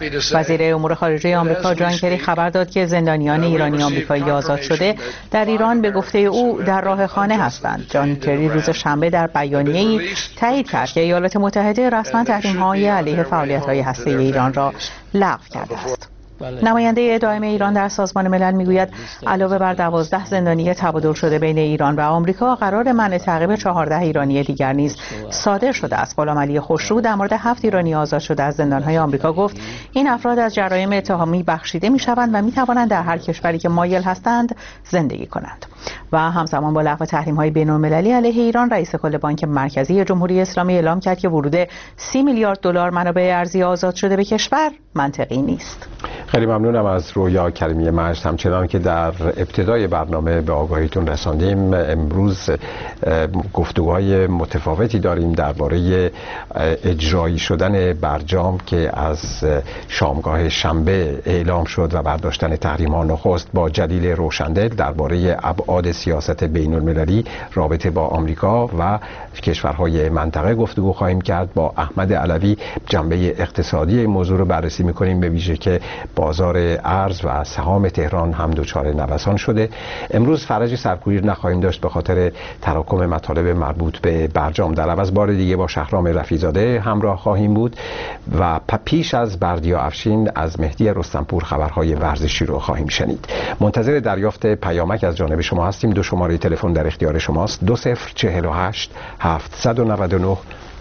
وزیر امور خارجه آمریکا جان کری خبر داد که زندانیان ایرانی آمریکایی آزاد شده در ایران به گفته او در راه خانه هستند. جان کری روز شنبه در بیانیه‌ای تایید کرد که ایالات متحده رسما تحریم‌های علیه فعالیت‌های هسته‌ای ایران را لغو کرده است. نماینده دائم ایران در سازمان ملل میگوید علاوه بر 12 زندانی تبادل شده بین ایران و آمریکا، قرار منع تعقیب 14 ایرانی دیگر نیز صادر شده است. غلامعلی خوشرو در مورد 7 ایرانی آزاد شده از زندان‌های آمریکا گفت این افراد از جرایم اتهامی بخشیده می‌شوند و می‌توانند در هر کشوری که مایل هستند زندگی کنند. و همزمان با لغو تحریم‌های بین‌المللی علیه ایران، رئیس کل بانک مرکزی جمهوری اسلامی اعلام کرد که ورود 30 میلیارد دلار منابع ارزی آزاد شده به کشور منطقی نیست. خیلی ممنونم از رویا کریمی مجد. همچنان که در ابتدای برنامه به آگاهیتون رساندیم، امروز گفتگوهای متفاوتی داریم درباره اجرایی شدن برجام که از شامگاه شنبه اعلام شد و برداشتن تحریم‌ها. نخست با جلیل روشندل درباره ابعاد سیاست بین‌المللی رابطه با آمریکا و کشورهای منطقه گفتگو خواهیم کرد. با احمد علوی جنبه اقتصادی این موضوع رو بررسی می‌کنیم، به ویژه که بازار ارز و سهام تهران هم دچار نوسان شده. امروز فرج سرکویر نخواهیم داشت به خاطر تراکم مطالب مربوط به برجام. در عوض بار دیگه با شهرام رفیع‌زاده همراه خواهیم بود و پیش از بردیا افشین از مهدی رستمپور خبرهای ورزشی رو خواهیم شنید. منتظر دریافت پیامک از جانب شما هستیم. 2 شماره تلفن در اختیار شماست: 2048 799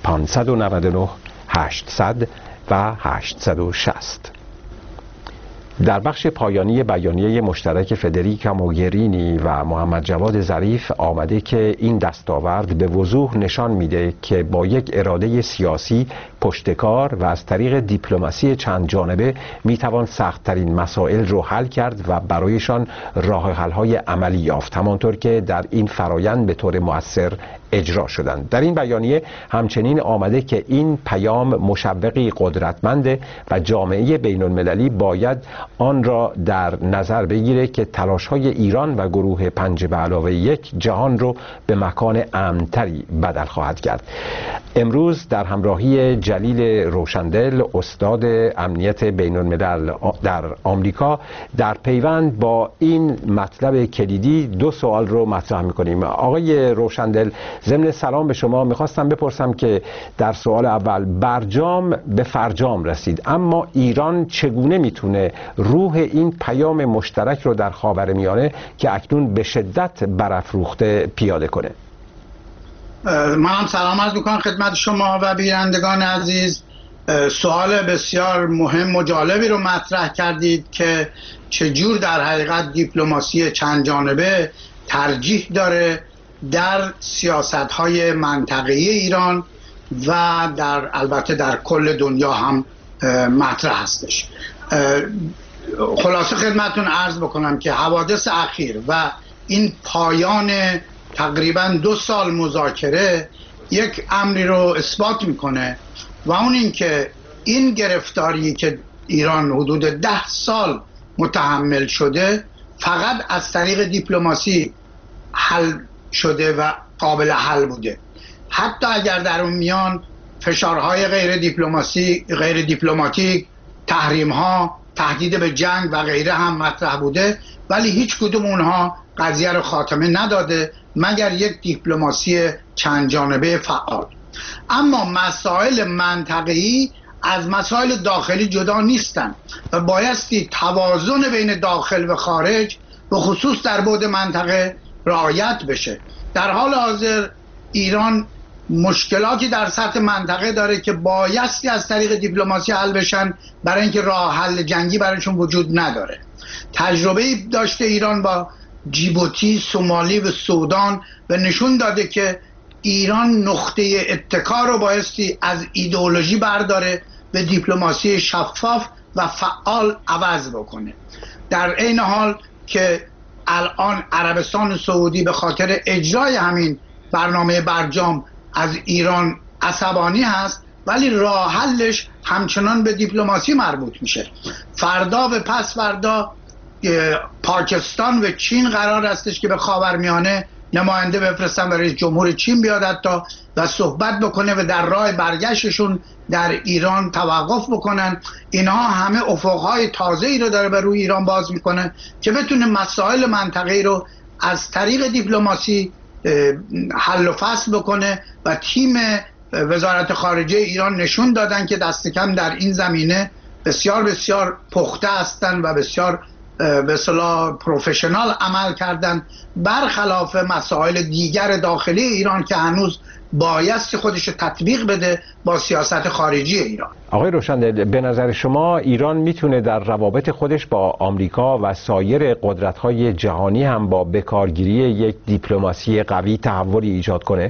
599 800 و 860. در بخش پایانی بیانیه مشترک فدریکا موگرینی و محمد جواد ظریف آمده که این دستاورد به وضوح نشان میده که با یک اراده سیاسی پشتکار و از طریق دیپلماسی چند جانبه میتوان سخت‌ترین مسائل رو حل کرد و برایشان راه حل‌های عملی یافت، همانطور که در این فرایند به طور مؤثر اجرا شدند. در این بیانیه همچنین آمده که این پیام مشوقی قدرتمنده و جامعه بین المللی باید آن را در نظر بگیره که تلاش‌های ایران و گروه 5+1 جهان رو به مکان امن‌تری بدل خواهد کرد. امروز در همراهی جلیل روشندل، استاد امنیت بین الملل در آمریکا، در پیوند با این مطلب کلیدی 2 سوال رو مطرح می‌کنیم. آقای روشندل، ضمن سلام به شما میخواستم بپرسم که در سوال اول برجام به فرجام رسید، اما ایران چگونه میتونه روح این پیام مشترک رو در خاورمیانه که اکنون به شدت برافروخته پیاده کنه؟ من هم سلام عرض میکنم خدمت شما و بینندگان عزیز. سوال بسیار مهم و جالبی رو مطرح کردید که چجور در حقیقت دیپلماسی چند جانبه ترجیح داره در سیاست‌های منطقه‌ای ایران و البته در کل دنیا هم مطرح هستش. خلاصه خدمتتون عرض بکنم که حوادث اخیر و این پایان تقریبا 2 سال مذاکره یک امری رو اثبات میکنه و اون این که این گرفتاری که ایران حدود 10 سال متحمل شده فقط از طریق دیپلماسی حل شده و قابل حل بوده. حتی اگر در اون میان فشارهای غیر دیپلماتیک، تحریم‌ها، تهدید به جنگ و غیره هم مطرح بوده، ولی هیچ کدوم اونها قضیه رو خاتمه نداده مگر یک دیپلماسی چند جانبه فعال. اما مسائل منطقه‌ای از مسائل داخلی جدا نیستند و بایستی توازن بین داخل و خارج به خصوص در بعد منطقه رعایت بشه. در حال حاضر ایران مشکلاتی در سطح منطقه داره که بایستی از طریق دیپلماسی حل بشن، برای اینکه راه حل جنگی برایشون وجود نداره. تجربه داشته ایران با جیبوتی، سومالی و سودان و نشون داده که ایران نقطه اتکا رو بایستی از ایدئولوژی برداره به دیپلماسی شفاف و فعال عوض بکنه. در عین حال که الان عربستان سعودی به خاطر اجرای همین برنامه برجام از ایران عصبانی هست، ولی راه حلش همچنان به دیپلماسی مربوط میشه. فردا و پس فردا پاکستان و چین قرار هستش که به خاورمیانه نماینده بفرستن و رئیس جمهور چین بیاد حتی و صحبت بکنه و در راه برگشتشون در ایران توقف بکنن. اینها همه افقهای تازه‌ای رو داره به روی ایران باز میکنه که بتونه مسائل منطقه‌ای رو از طریق دیپلماسی حل و فصل بکنه و تیم وزارت خارجه ایران نشون دادن که دست کم در این زمینه بسیار بسیار پخته هستن و بسیار به اصطلاح پروفشنال عمل کردن، برخلاف مسائل دیگر داخلی ایران که هنوز بایستی خودش تطبیق بده با سیاست خارجی ایران. آقای روشندل، به نظر شما ایران میتونه در روابط خودش با آمریکا و سایر قدرت‌های جهانی هم با بکارگیری یک دیپلماسی قوی تحولی ایجاد کنه؟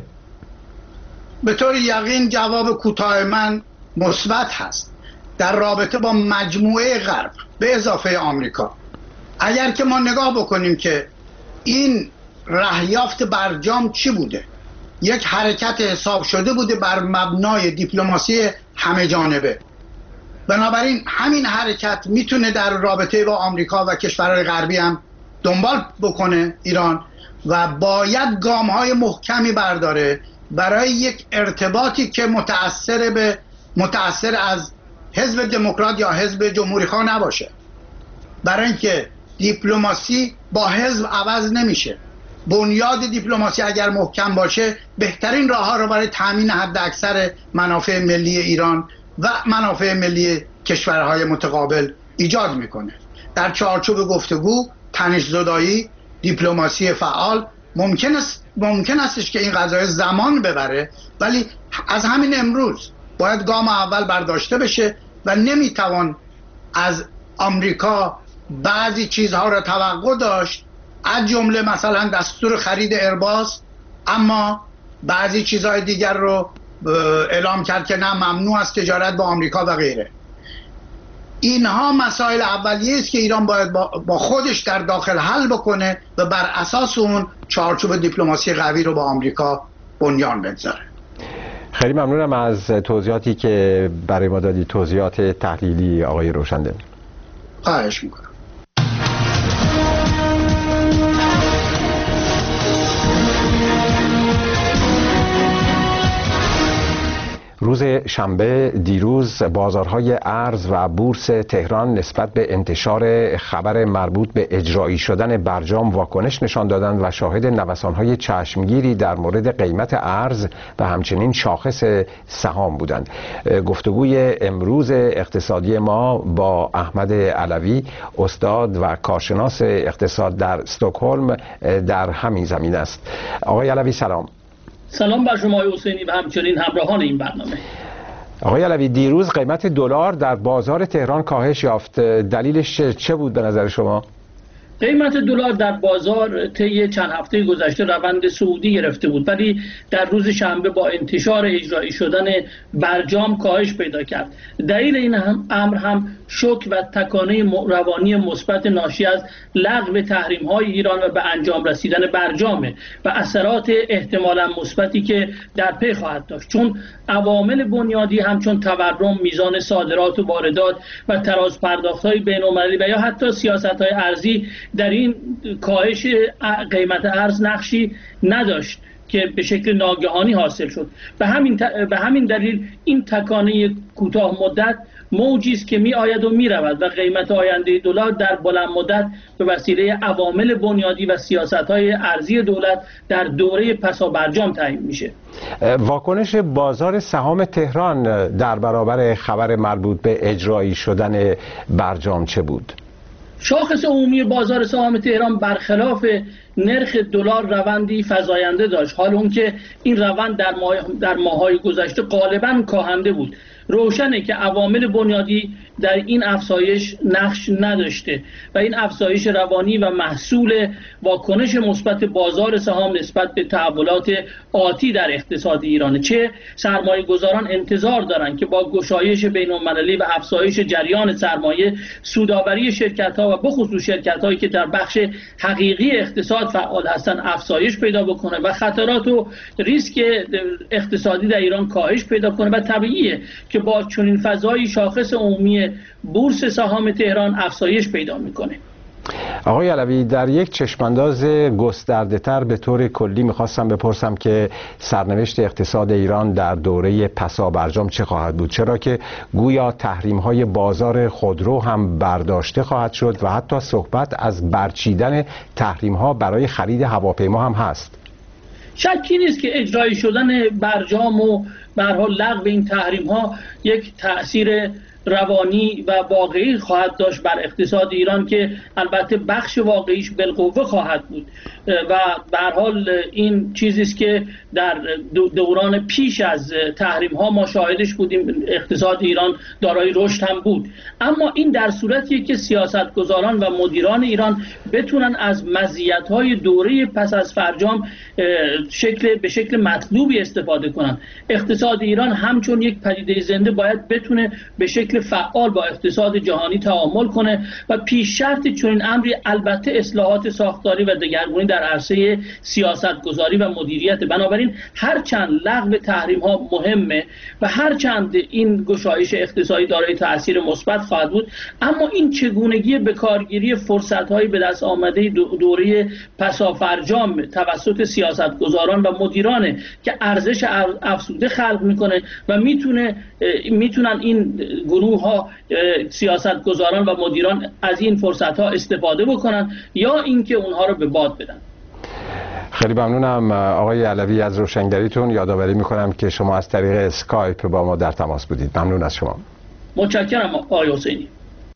به طور یقین جواب کوتاه من مثبت هست. در رابطه با مجموعه غرب به اضافه آمریکا، اگر که ما نگاه بکنیم که این رهیافت برجام چی بوده، یک حرکت حساب شده بوده بر مبنای دیپلماسی همه جانبه. بنابراین همین حرکت میتونه در رابطه با آمریکا و کشورهای غربی هم دنبال بکنه ایران و باید گام‌های محکمی برداره برای یک ارتباطی که متأثر از حزب دموکرات یا حزب جمهوری‌خواه نباشه. برای اینکه دیپلماسی با حزب عوض نمیشه. بنیاد دیپلماسی اگر محکم باشه بهترین راه‌ها رو برای تامین حداکثر منافع ملی ایران و منافع ملی کشورهای متقابل ایجاد میکنه. در چارچوب گفتگو، تنش‌زدایی، دیپلماسی فعال ممکن استش که این قضایه زمان ببره، ولی از همین امروز باید گام اول برداشته بشه و نمیتوان از آمریکا بعضی چیزها را توقع داشت، از جمله مثلا دستور خرید ایرباس، اما بعضی چیزهای دیگر رو اعلام کرد که نه، ممنوع است تجارت با آمریکا و غیره. اینها مسائل اولیه است که ایران باید با خودش در داخل حل بکنه و بر اساس اون چارچوب دیپلماسی قوی رو با آمریکا بنیان بگذاره. خیلی ممنونم از توضیحاتی که برای ما دادی، توضیحات تحلیلی آقای روشندل. خواهش میکنم. روز شنبه دیروز بازارهای ارز و بورس تهران نسبت به انتشار خبر مربوط به اجرایی شدن برجام واکنش نشان دادند و شاهد نوسانهای چشمگیری در مورد قیمت ارز و همچنین شاخص سهام بودند. گفتگوی امروز اقتصادی ما با احمد علوی، استاد و کارشناس اقتصاد در استکهلم، در همین زمینه است. آقای علوی سلام. سلام بر شما حسینی و همچنین همراهان این برنامه. آقای علوی، دیروز قیمت دلار در بازار تهران کاهش یافت، دلیلش چه بود به نظر شما؟ قیمت دلار در بازار طی چند هفته گذشته روند صعودی گرفته بود، ولی در روز شنبه با انتشار اجرایی شدن برجام کاهش پیدا کرد. دلیل این امر هم شوک و تکانه روانی مثبت ناشی از لغو تحریم‌های ایران و به انجام رسیدن برجامه و اثرات احتمالاً مثبتی که در پی خواهد داشت، چون عوامل بنیادی همچون تورم، میزان صادرات و واردات و تراز پرداخت‌های بین‌المللی و یا حتی سیاست‌های ارزی در این کاهش قیمت ارز نقشی نداشت که به شکل ناگهانی حاصل شد. به همین دلیل این تکانه کوتاه مدت موجی است که می آید و می رود و قیمت آینده دلار در بلند مدت به وسیله عوامل بنیادی و سیاست‌های ارزی دولت در دوره پسا برجام تعیین میشه. واکنش بازار سهام تهران در برابر خبر مربوط به اجرایی شدن برجام چه بود؟ شاخص عمومی بازار سهام تهران برخلاف نرخ دلار روندی فزاینده داشت، حال اون که این روند در ماه‌های گذشته غالباً کاهنده بود. روشنه که عوامل بنیادی در این افزایش نقش نداشته و این افزایش روانی و محصول واکنش مثبت بازار سهام نسبت به تحولات آتی در اقتصاد ایران. چه سرمایه گذاران انتظار دارند که با گشایش بین‌المللی و افزایش جریان سرمایه، سودآوری شرکت‌ها و بخصوص شرکت‌هایی که در بخش حقیقی اقتصاد فعال هستند افزایش پیدا بکنه و خطرات و ریسک اقتصادی در ایران کاهش پیدا کنه و طبیعیه که با چنین فضایی شاخص عمومی بورس سهام تهران افزایش پیدا میکنه. آقای علوی، در یک چشمانداز گسترده تر به طور کلی میخواستم بپرسم که سرنوشت اقتصاد ایران در دوره پسا برجام چه خواهد بود، چرا که گویا تحریم های بازار خودرو هم برداشته خواهد شد و حتی صحبت از برچیدن تحریم ها برای خرید هواپیما هم هست. شکی نیست که اجرایی شدن برجام و به هر حال لغو این تحریم ها یک تأثیر روانی و واقعی خواهد داشت بر اقتصاد ایران که البته بخش واقعیش بالقوه خواهد بود و به هر حال این چیزی است که در دوران پیش از تحریم ها ما شاهدش بودیم. اقتصاد ایران دارای رشد هم بود، اما این در صورتیه که سیاستگزاران و مدیران ایران بتونن از مزیت‌های دوره پس از برجام به شکل مطلوبی استفاده کنن. اقتصاد ایران همچون یک پدیده زنده باید بتونه به شکل فعال با اقتصاد جهانی تعامل کنه و پیش شرط چنین امری البته اصلاحات ساختاری و دگرگونی در عرصه سیاستگذاری و مدیریت. بنابراین هرچند لغو تحریم ها مهمه و هرچند این گشایش اقتصادی دارای تأثیر مثبت خواهد بود، اما این چگونگی به کارگیری فرصت های به دست آمده دوره پسا برجام توسط سیاستگزاران و مدیرانه که ارزش افزوده خلق میکنه و میتونن این گروه ها سیاستگزاران و مدیران از این فرصت ها استفاده بکنن یا اینکه اونها رو به باد بدن. خیلی ممنونم آقای علوی از روشنگریتون. یادآوری میکنم که شما از طریق اسکایپ با ما در تماس بودید. ممنون از شما. متشکرم آقای حسینی.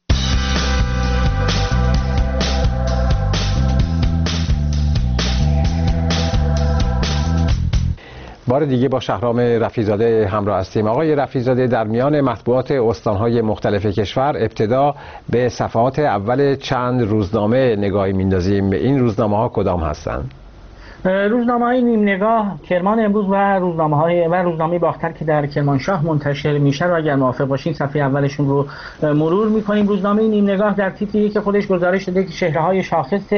بار دیگه با شهرام رفیع‌زاده همراه هستیم. آقای رفیع‌زاده، در میان مطبوعات استان‌های مختلف کشور ابتدا به صفحات اول چند روزنامه نگاهی میندازیم. این روزنامه‌ها کدام هستند؟ روزنامه‌های نیم نگاه کرمان امروز و روزنامه باختر که در کرمانشاه منتشر میشه رو اگر موافق باشین صفحه اولشون رو مرور میکنیم. روزنامه نیم نگاه در تیتری که خودش گزارش داده که چهره‌های شاخص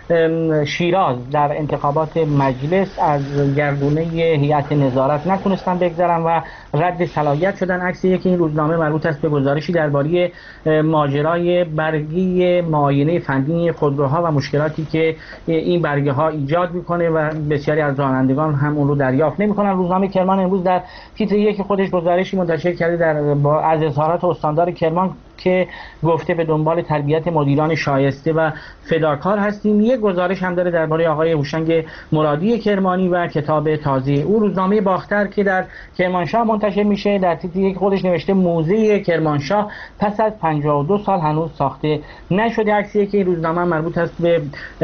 شیراز در انتخابات مجلس از گردونه هیئت نظارت نتونستن بگذرن و رد صلاحیت شدن. عکس یکی این روزنامه مربوط است به گزارشی درباره ماجرای برگه معاینه فنی خودروها و مشکلاتی که این برگه ها ایجاد میکنه و بسیاری از رانندگان هم اون رو دریافت نمیکنن. روزنامه کرمان امروز در تیتر یک خودش گزارشی منتشر کرده از اظهارات استاندار کرمان که گفته به دنبال تربیت مدیران شایسته و فداکار هستیم. یک گزارش هم داره درباره آقای هوشنگ مرادی کرمانی و کتاب تازه او. روزنامه باختر که در کرمانشاه منتشر میشه در تیتر یک خودش نوشته موزه کرمانشاه پس از 52 سال هنوز ساخته نشده. عکسی که این روزنامه مربوط است به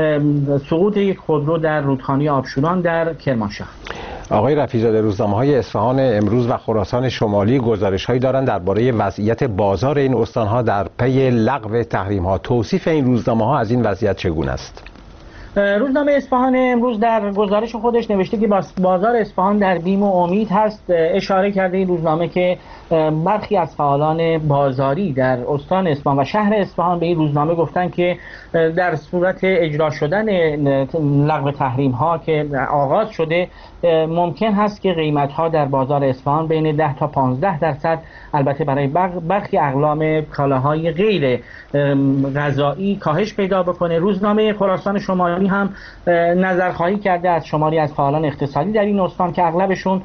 سقوط یک خودرو در رودخانه آبشوران در کرمانشاه. آقای رفیع‌زاده، روزنامه‌های اصفهان امروز و خراسان شمالی گزارش‌هایی دارند درباره وضعیت بازار این استان‌ها در پی لغو تحریم‌ها. توصیف این روزنامه‌ها از این وضعیت چگونه است؟ روزنامه اصفهان امروز در گزارش خودش نوشته که بازار اصفهان در بیم و امید هست. اشاره کرده این روزنامه که برخی از فعالان بازاری در استان اصفهان و شهر اصفهان به این روزنامه گفتن که در صورت اجرا شدن لغو تحریم ها که آغاز شده ممکن هست که قیمت ها در بازار اصفهان بین 10 تا 15% البته برای برخی اقلام کالاهای غیر غذایی کاهش پیدا بکنه. روزنامه خراسان شمالی هم نظرخواهی کرده از شماری از فعالان اقتصادی در این استان که اغلبشون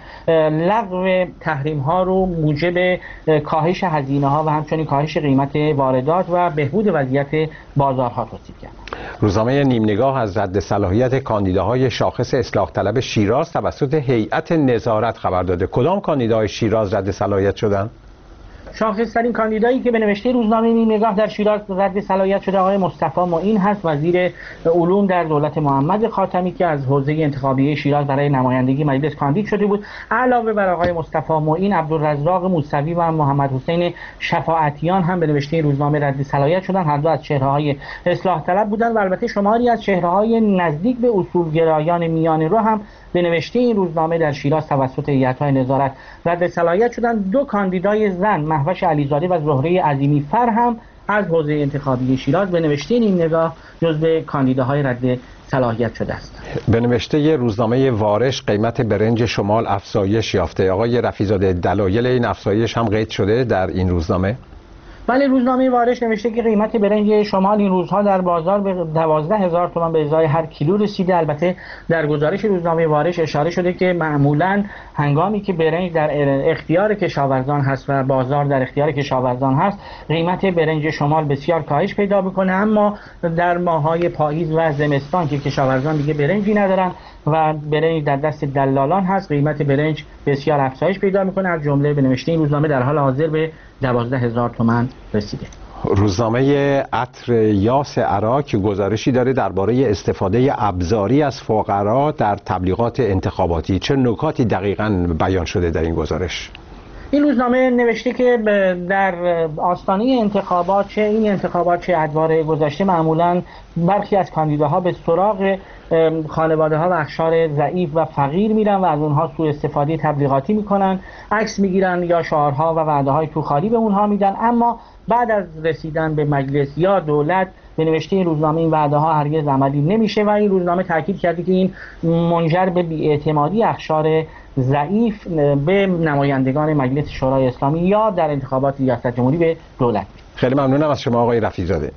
لغو تحریم ها رو موجب کاهش هزینه ها و همچنین کاهش قیمت واردات و بهبود وضعیت بازارها توصیف کردند. روزنامه نیم نگاه از رد صلاحیت کاندیداهای شاخص اصلاح طلب شیراز توسط هیئت نظارت خبر داده. کدام کاندیداهای شیراز رد صلاحیت شدند؟ شاخص‌ترین کاندیدایی که به نوشته روزنامه نیم نگاه در شیراز رد صلاحیت شده آقای مصطفی معین هست، وزیر علوم در دولت محمد خاتمی که از حوزه انتخابی شیراز برای نمایندگی مجلس کاندید شده بود. علاوه بر آقای مصطفی معین، عبدالرزاق موسوی و محمد حسین شفاعتیان هم به نوشته روزنامه رد صلاحیت شدند. هر دو از چهره‌های اصلاح طلب بودند و البته شماری از چهره‌های نزدیک به اصولگرایان میانه رو هم به نوشته این روزنامه در شیراز توسط هیئت‌های نظارت رد صلاحیت شدند. دو کاندیدای زن مهوش علیزاده و زهره عظیمی فر هم از حوزه انتخابی شیراز به نوشته نیم نگاه جزو کاندیداهای رد صلاحیت شده است. به نوشته روزنامه وارش قیمت برنج شمال افزایش یافته. آقای رفیع‌زاده، دلایل این افزایش هم قید شده در این روزنامه؟ ولی روزنامه وارش نوشته که قیمت برنج شمال این روزها در بازار به 12,000 تومان به ازای هر کیلو رسیده. البته در گزارش روزنامه وارش اشاره شده که معمولاً هنگامی که برنج در اختیار کشاورزان هست و بازار در اختیار کشاورزان هست قیمت برنج شمال بسیار کاهش پیدا میکنه، اما در ماه‌های پاییز و زمستان که کشاورزان دیگه برنجی ندارن و برنج در دست دلالان هست قیمت برنج بسیار افزایش پیدا میکنه. از جمله به نوشته این روزنامه در حال حاضر به 12,000 تومان رسیده. روزنامه عطر یاس عراق گزارشی داره درباره استفاده ابزاری از فقرا در تبلیغات انتخاباتی. چه نکاتی دقیقاً بیان شده در این گزارش؟ این روزنامه نوشته که در آستانه انتخابات چه این انتخابات چه ادوار گذشته معمولاً برخی از کاندیداها به سراغ خانواده‌ها و اقشار ضعیف و فقیر میرن و از اونها سوء استفاده تبلیغاتی میکنن، عکس میگیرن یا شعارها و وعده‌های تو خالی به اونها میدن، اما بعد از رسیدن به مجلس یا دولت به نوشته این روزنامه این وعده‌ها هرگز عملی نمیشه و این روزنامه تاکید کرده که این منجر به بی‌اعتمادی اقشار ضعیف به نمایندگان مجلس شورای اسلامی یا در انتخابات ریاست جمهوری به دولت. خیلی ممنونم از شما آقای رفیع‌زاده.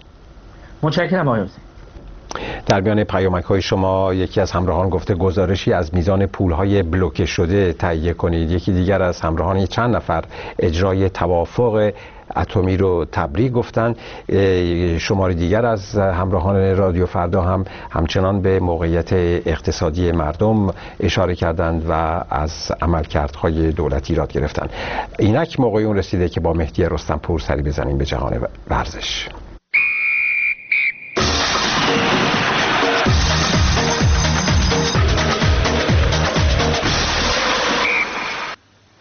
متشکرم آقای حسین. در میان پیامک‌های شما یکی از همراهان گفته گزارشی از میزان پول‌های بلوکه شده تهیه کنید. یکی دیگر از همراهان چند نفر اجرای توافق اتمی رو تبریک گفتن. شمار دیگر از همراهان رادیو فردا هم همچنان به موقعیت اقتصادی مردم اشاره کردند و از عملکردهای دولتی ایراد گرفتند. اینک موقع اون رسیده که با مهدی رستمپور سری بزنیم به جهان ورزش.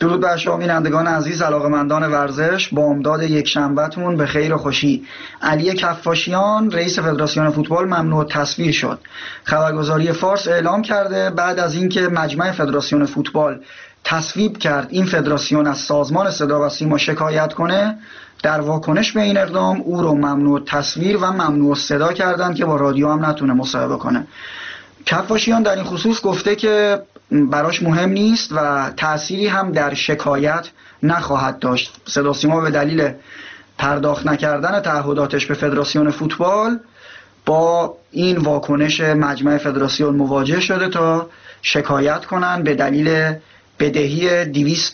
درود بر شما بینندگان عزیز، علاقه‌مندان ورزش. بامداد یک شنبهتون به خیر و خوشی. علی کفاشیان رئیس فدراسیون فوتبال ممنوع تصویر شد. خبرگزاری فارس اعلام کرده بعد از اینکه مجمع فدراسیون فوتبال تصویب کرد این فدراسیون از سازمان صدا و سیما شکایت کنه، در واکنش به این اقدام او رو ممنوع تصویر و ممنوع صدا کردن که با رادیو هم نتونه مصاحبه کنه. کفاشیان در این خصوص گفته که براش مهم نیست و تأثیری هم در شکایت نخواهد داشت. صدا سیما به دلیل پرداخت نکردن تعهداتش به فدراسیون فوتبال با این واکنش مجمع فدراسیون مواجه شده تا شکایت کنن به دلیل بدهی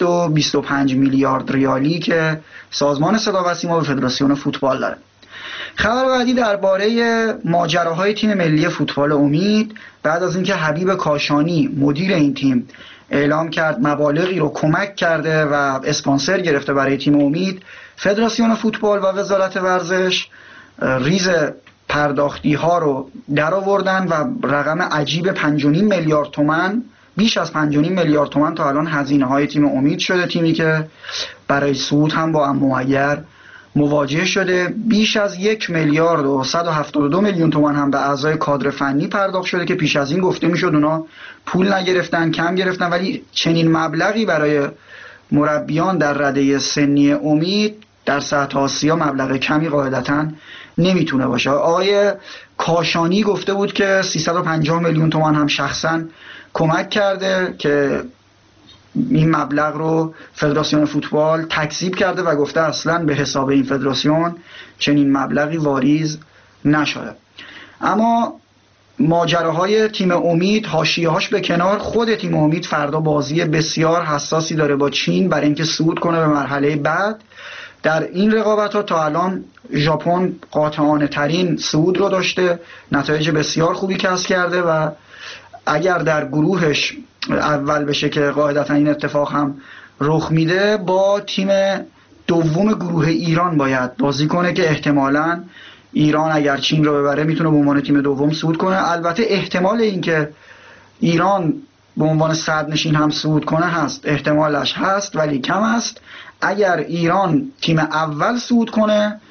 225 میلیارد ریالی که سازمان صدا و سیما به فدراسیون فوتبال داره. خبر بعدی درباره ماجراهای تیم ملی فوتبال امید. بعد از اینکه حبیب کاشانی مدیر این تیم اعلام کرد مبالغی رو کمک کرده و اسپانسر گرفته برای تیم امید، فدراسیون فوتبال و وزارت ورزش ریز پرداختی ها رو در آوردن و رقم عجیب 5.5 میلیارد تومان، بیش از 5.5 میلیارد تومان تا الان هزینه های تیم امید شده، تیمی که برای صعود هم با معیر مواجه شده. بیش از 1 میلیارد و 172 میلیون تومان هم به اعضای کادر فنی پرداخت شده که پیش از این گفته میشد اونا پول نگرفتن، کم گرفتن، ولی چنین مبلغی برای مربیان در رده سنی امید در سطح آسیا مبلغ کمی قاعدتاً نمیتونه باشه. آقای کاشانی گفته بود که 350 میلیون تومان هم شخصاً کمک کرده که این مبلغ رو فدراسیون فوتبال تکذیب کرده و گفته اصلاً به حساب این فدراسیون چنین مبلغی واریز نشده. اما ماجراهای تیم امید حاشیه‌هاش به کنار، خود تیم امید فردا بازی بسیار حساسی داره با چین برای اینکه صعود کنه به مرحله بعد. در این رقابت‌ها تا الان ژاپن قاطعانه ترین صعود رو داشته، نتایج بسیار خوبی کسب کرده و اگر در گروهش اول بشه که قاعدتا این اتفاق هم رخ میده، با تیم دوم گروه ایران باید بازی کنه که احتمالاً ایران اگر چین رو ببره میتونه به عنوان تیم دوم صعود کنه. البته احتمال این که ایران به عنوان صدرنشین هم صعود کنه هست، احتمالش هست ولی کم است. اگر ایران تیم اول صعود کنه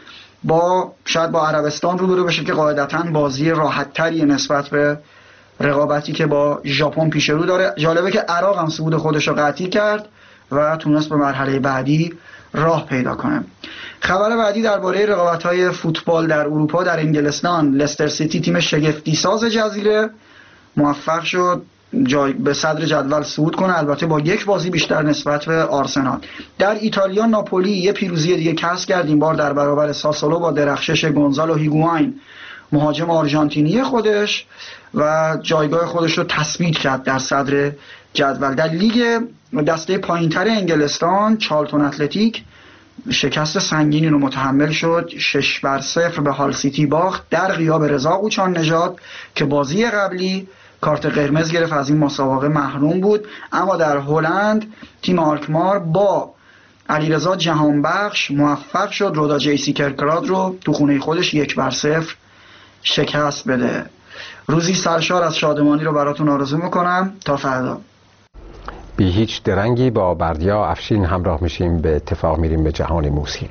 شاید با عربستان روبرو بشه که قاعدتا بازی راحت تری نسبت به رقابتی که با ژاپن پیش رو داره. جالبه که عراق هم صعود خودش رو قطعی کرد و تونست به مرحله بعدی راه پیدا کنه. خبر بعدی درباره رقابت‌های فوتبال در اروپا. در انگلستان لستر سیتی تیم شگفتی ساز جزیره موفق شد به صدر جدول صعود کنه، البته با یک بازی بیشتر نسبت به آرسنال. در ایتالیا ناپولی یه پیروزی دیگه کسب کرد، این بار در برابر ساسولو با درخشش گونزالو هیگواین مهاجم آرژانتینی خودش و جایگاه خودش رو تثبیت کرد در صدر جدول. در لیگ دسته پایینتر انگلستان چارلتون اتلتیک شکست سنگینی رو متحمل شد، 6-0 به هال سیتی باخت در غیاب رضا قوچان نژاد که بازی قبلی کارت قرمز گرفت، از این مسابقه محروم بود. اما در هلند تیم آلکمار با علیرضا جهانبخش موفق شد رودا جیسی کرکراد رو تو خونه خودش 1-0 شکست بده. روزی سرشار از شادمانی رو براتون آرزو میکنم. تا فردا. بی هیچ درنگی با بردیا افشین همراه میشیم، به اتفاق میریم به جهان موسیقی.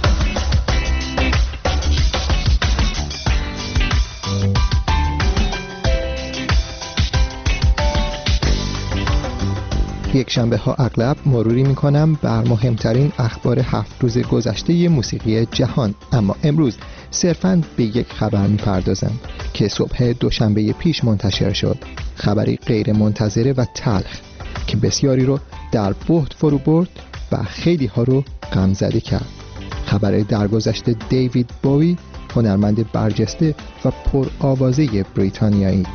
یک شنبه ها اغلب مروری میکنم بر مهمترین اخبار 7 روز گذشته موسیقی جهان، اما امروز صرفاً به یک خبر میپردازم که صبح دوشنبه پیش منتشر شد. خبری غیر منتظره و تلخ که بسیاری رو در بهت فرو برد و خیلی ها رو غمزده کرد. خبر درگذشت دیوید بووی، هنرمند برجسته و پرآوازه بریتانیایی.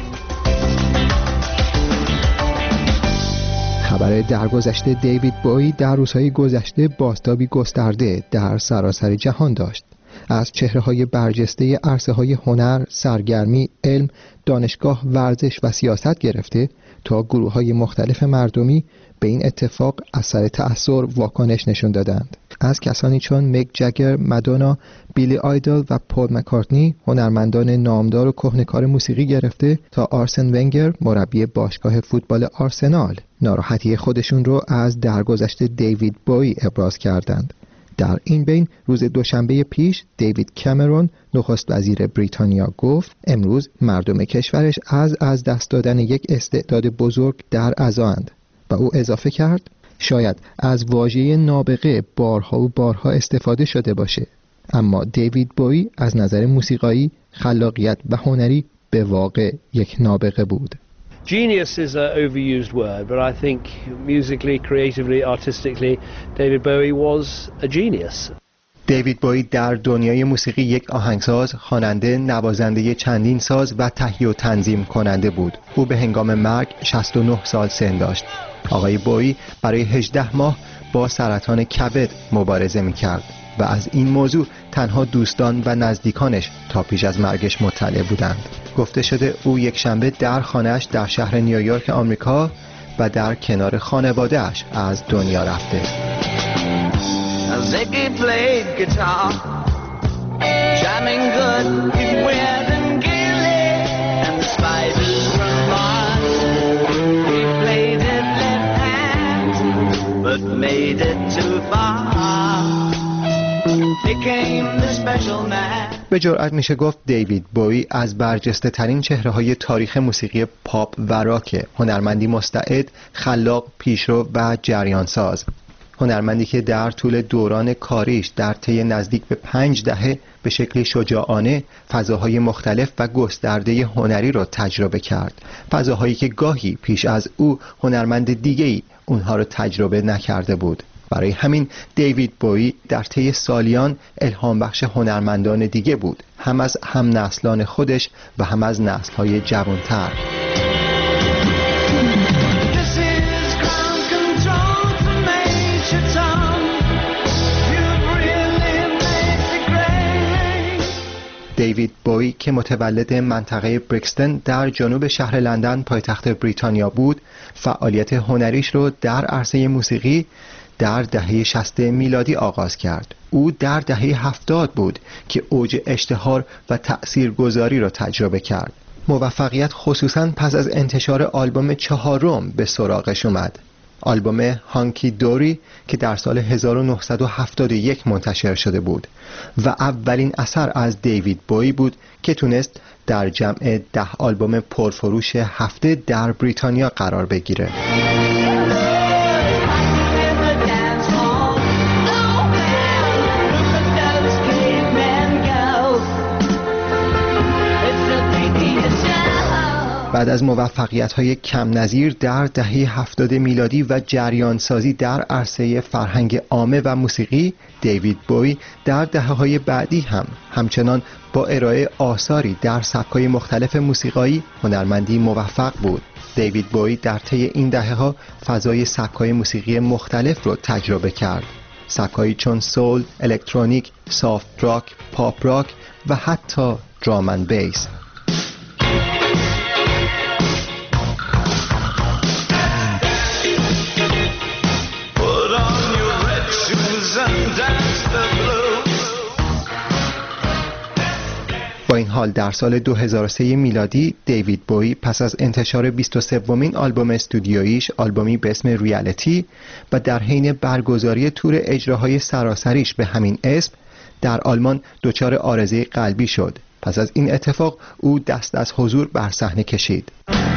خبر درگذشت دیوید بووی در روزهای گذشته بازتابی گسترده در سراسر جهان داشت. از چهره‌های برجسته عرصه‌های هنر، سرگرمی، علم، دانشگاه، ورزش و سیاست گرفته تا گروه‌های مختلف مردمی به این اتفاق اثر تأثیر واکنش نشون دادند. از کسانی چون میک جگر، مادونا، بیلی آیدل و پول مکارتنی، هنرمندان نامدار و کهنه‌کار موسیقی گرفته تا آرسن ونگر، مربی باشگاه فوتبال آرسنال، ناراحتی خودشون رو از درگذشت دیوید بویی ابراز کردند. در این بین روز دوشنبه پیش دیوید کامرون، نخست وزیر بریتانیا، گفت امروز مردم کشورش از دست دادن یک استعداد بزرگ در عزااند و او اضافه کرد شاید از واژه نابغه بارها و بارها استفاده شده باشه، اما دیوید بویی از نظر موسیقایی، خلاقیت و هنری به واقع یک نابغه بود. Genius is an overused word, but I think musically, creatively, artistically, David Bowie was a genius. دیوید بویی در دنیای موسیقی یک آهنگساز، خواننده، نوازنده چندین ساز و تهیه و تنظیم کننده بود. او به هنگام مرگ 69 سال سن داشت. آقای بویی برای 18 ماه با سرطان کبد مبارزه می‌کرد و از این موضوع تنها دوستان و نزدیکانش تا پیش از مرگش مطلع بودند. گفته شده او یک شنبه در خانه‌اش در شهر نیویورک آمریکا و در کنار خانواده‌اش از دنیا رفته. Ziggy played guitar, jamming good, he's weird and gilly, and the spiders from Mars. He played it left hand, but made it too far. Became the special man. به جرئت میشه گفت دیوید بویی از برجسته ترین چهره های تاریخ موسیقی پاپ و راک، هنرمندی مستعد، خلاق، پیشرو و جریانساز. هنرمندی که در طول دوران کاریش در طی نزدیک به 5 دهه به شکلی شجاعانه فضاهای مختلف و گسترده هنری را تجربه کرد، فضاهایی که گاهی پیش از او هنرمند دیگه‌ای اونها را تجربه نکرده بود. برای همین دیوید بویی در طی سالیان الهام بخش هنرمندان دیگه بود، هم از هم نسلان خودش و هم از نسل‌های جوان‌تر. دیوید بویی که متولد منطقه بریکستون در جنوب شهر لندن پایتخت بریتانیا بود، فعالیت هنریش رو در عرصه موسیقی در دهه 60 میلادی آغاز کرد. او در دهه 70 بود که اوج اشتهار و تأثیرگذاری را تجربه کرد. موفقیت خصوصاً پس از انتشار آلبوم 4 به سراغش اومد. آلبوم هانکی دوری که در سال 1971 منتشر شده بود و اولین اثر از دیوید بویی بود که تونست در جمع 10 آلبوم پرفروش هفته در بریتانیا قرار بگیره. بعد از موفقیت‌های کم نظیر در دهه 70 میلادی و جریانسازی در عرصه فرهنگ عامه و موسیقی، دیوید بویی در دهه‌های بعدی همچنان با ارائه آثاری در سبک‌های مختلف موسیقایی هنرمندی موفق بود. دیوید بویی در طی این دهه‌ها فضای سبک‌های موسیقی مختلف را تجربه کرد. سبک‌هایی چون سول، الکترونیک، سافت راک، پاپ راک و حتی درام اند بیس. با این حال در سال 2003 میلادی دیوید بویی پس از انتشار 23مین آلبوم استودیویش، آلبومی به اسم ریالیتی، و در حین برگزاری تور اجراهای سراسریش به همین اسم در آلمان دچار عارضه قلبی شد. پس از این اتفاق او دست از حضور بر صحنه کشید.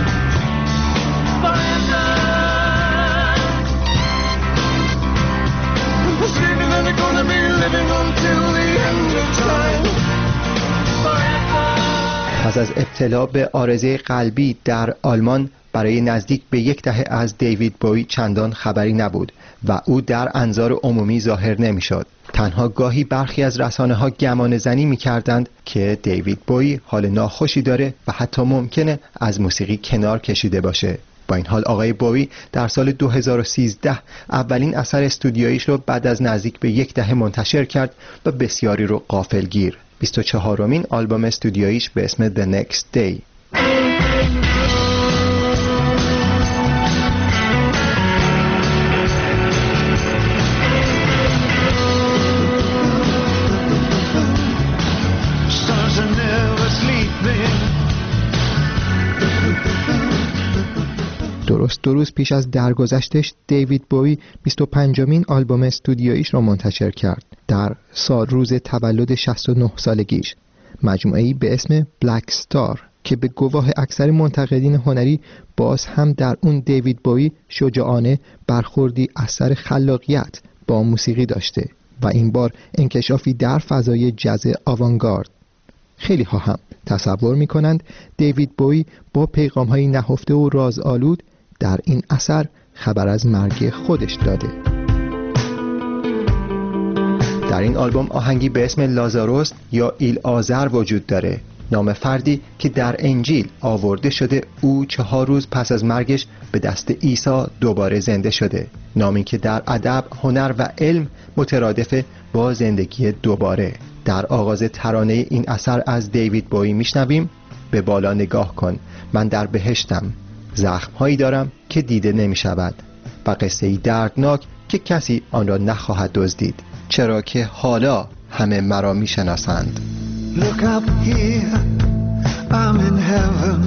پس از ابتلا به عارضه قلبی در آلمان برای نزدیک به 1 دهه از دیوید بویی چندان خبری نبود و او در انظار عمومی ظاهر نمی‌شد. تنها گاهی برخی از رسانه‌ها گمان زنی می‌کردند که دیوید بویی حال ناخوشی داره و حتی ممکنه از موسیقی کنار کشیده باشه. با این حال آقای بویی در سال 2013 اولین اثر استودیویش رو بعد از نزدیک به 1 دهه منتشر کرد و بسیاری رو غافلگیر. 24مین آلبوم استودیویش به اسم The Next Day. درست 2 روز پیش از درگذشتش دیوید بویی 25مین آلبوم استودیویش را منتشر کرد در روز تولد 69 سالگیش. مجموعه‌ای به اسم بلک استار که به گواه اکثر منتقدین هنری باز هم در اون دیوید بویی شجاعانه برخوردی از سر خلاقیت با موسیقی داشته و این بار انکشافی در فضای جاز آوانگارد. خیلی ها هم تصور می کنند دیوید بویی با پیغام‌های نهفته و رازآلود در این اثر خبر از مرگ خودش داده. در این آلبوم آهنگی به اسم لازاروس یا ایل آذر وجود داره، نام فردی که در انجیل آورده شده او 4 روز پس از مرگش به دست عیسی دوباره زنده شده، نامی که در ادب، هنر و علم مترادف با زندگی دوباره. در آغاز ترانه این اثر از دیوید بویی میشنویم به بالا نگاه کن، من در بهشتم، زخم‌هایی دارم که دیده نمی‌شود و قصه‌ای دردناک که کسی آن را نخواهد دزدید، چرا که حالا همه مرا میشناسند. Look up here, I'm in heaven.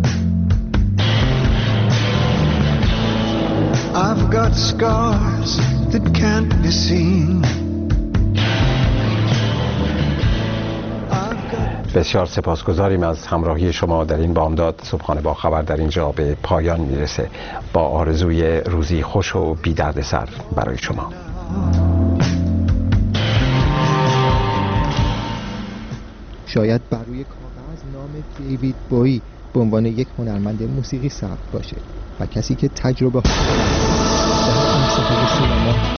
I've got scars that can't be seen. بسیار سپاسگزاریم از همراهی شما در این بامداد. صبحانه با خبر در اینجا به پایان میرسه، با آرزوی روزی خوش و بی دردسر برای شما. شاید بر روی کاغذ نام دیوید بویی به عنوان یک هنرمند موسیقی ثبت باشه و کسی که تجربه در این سینما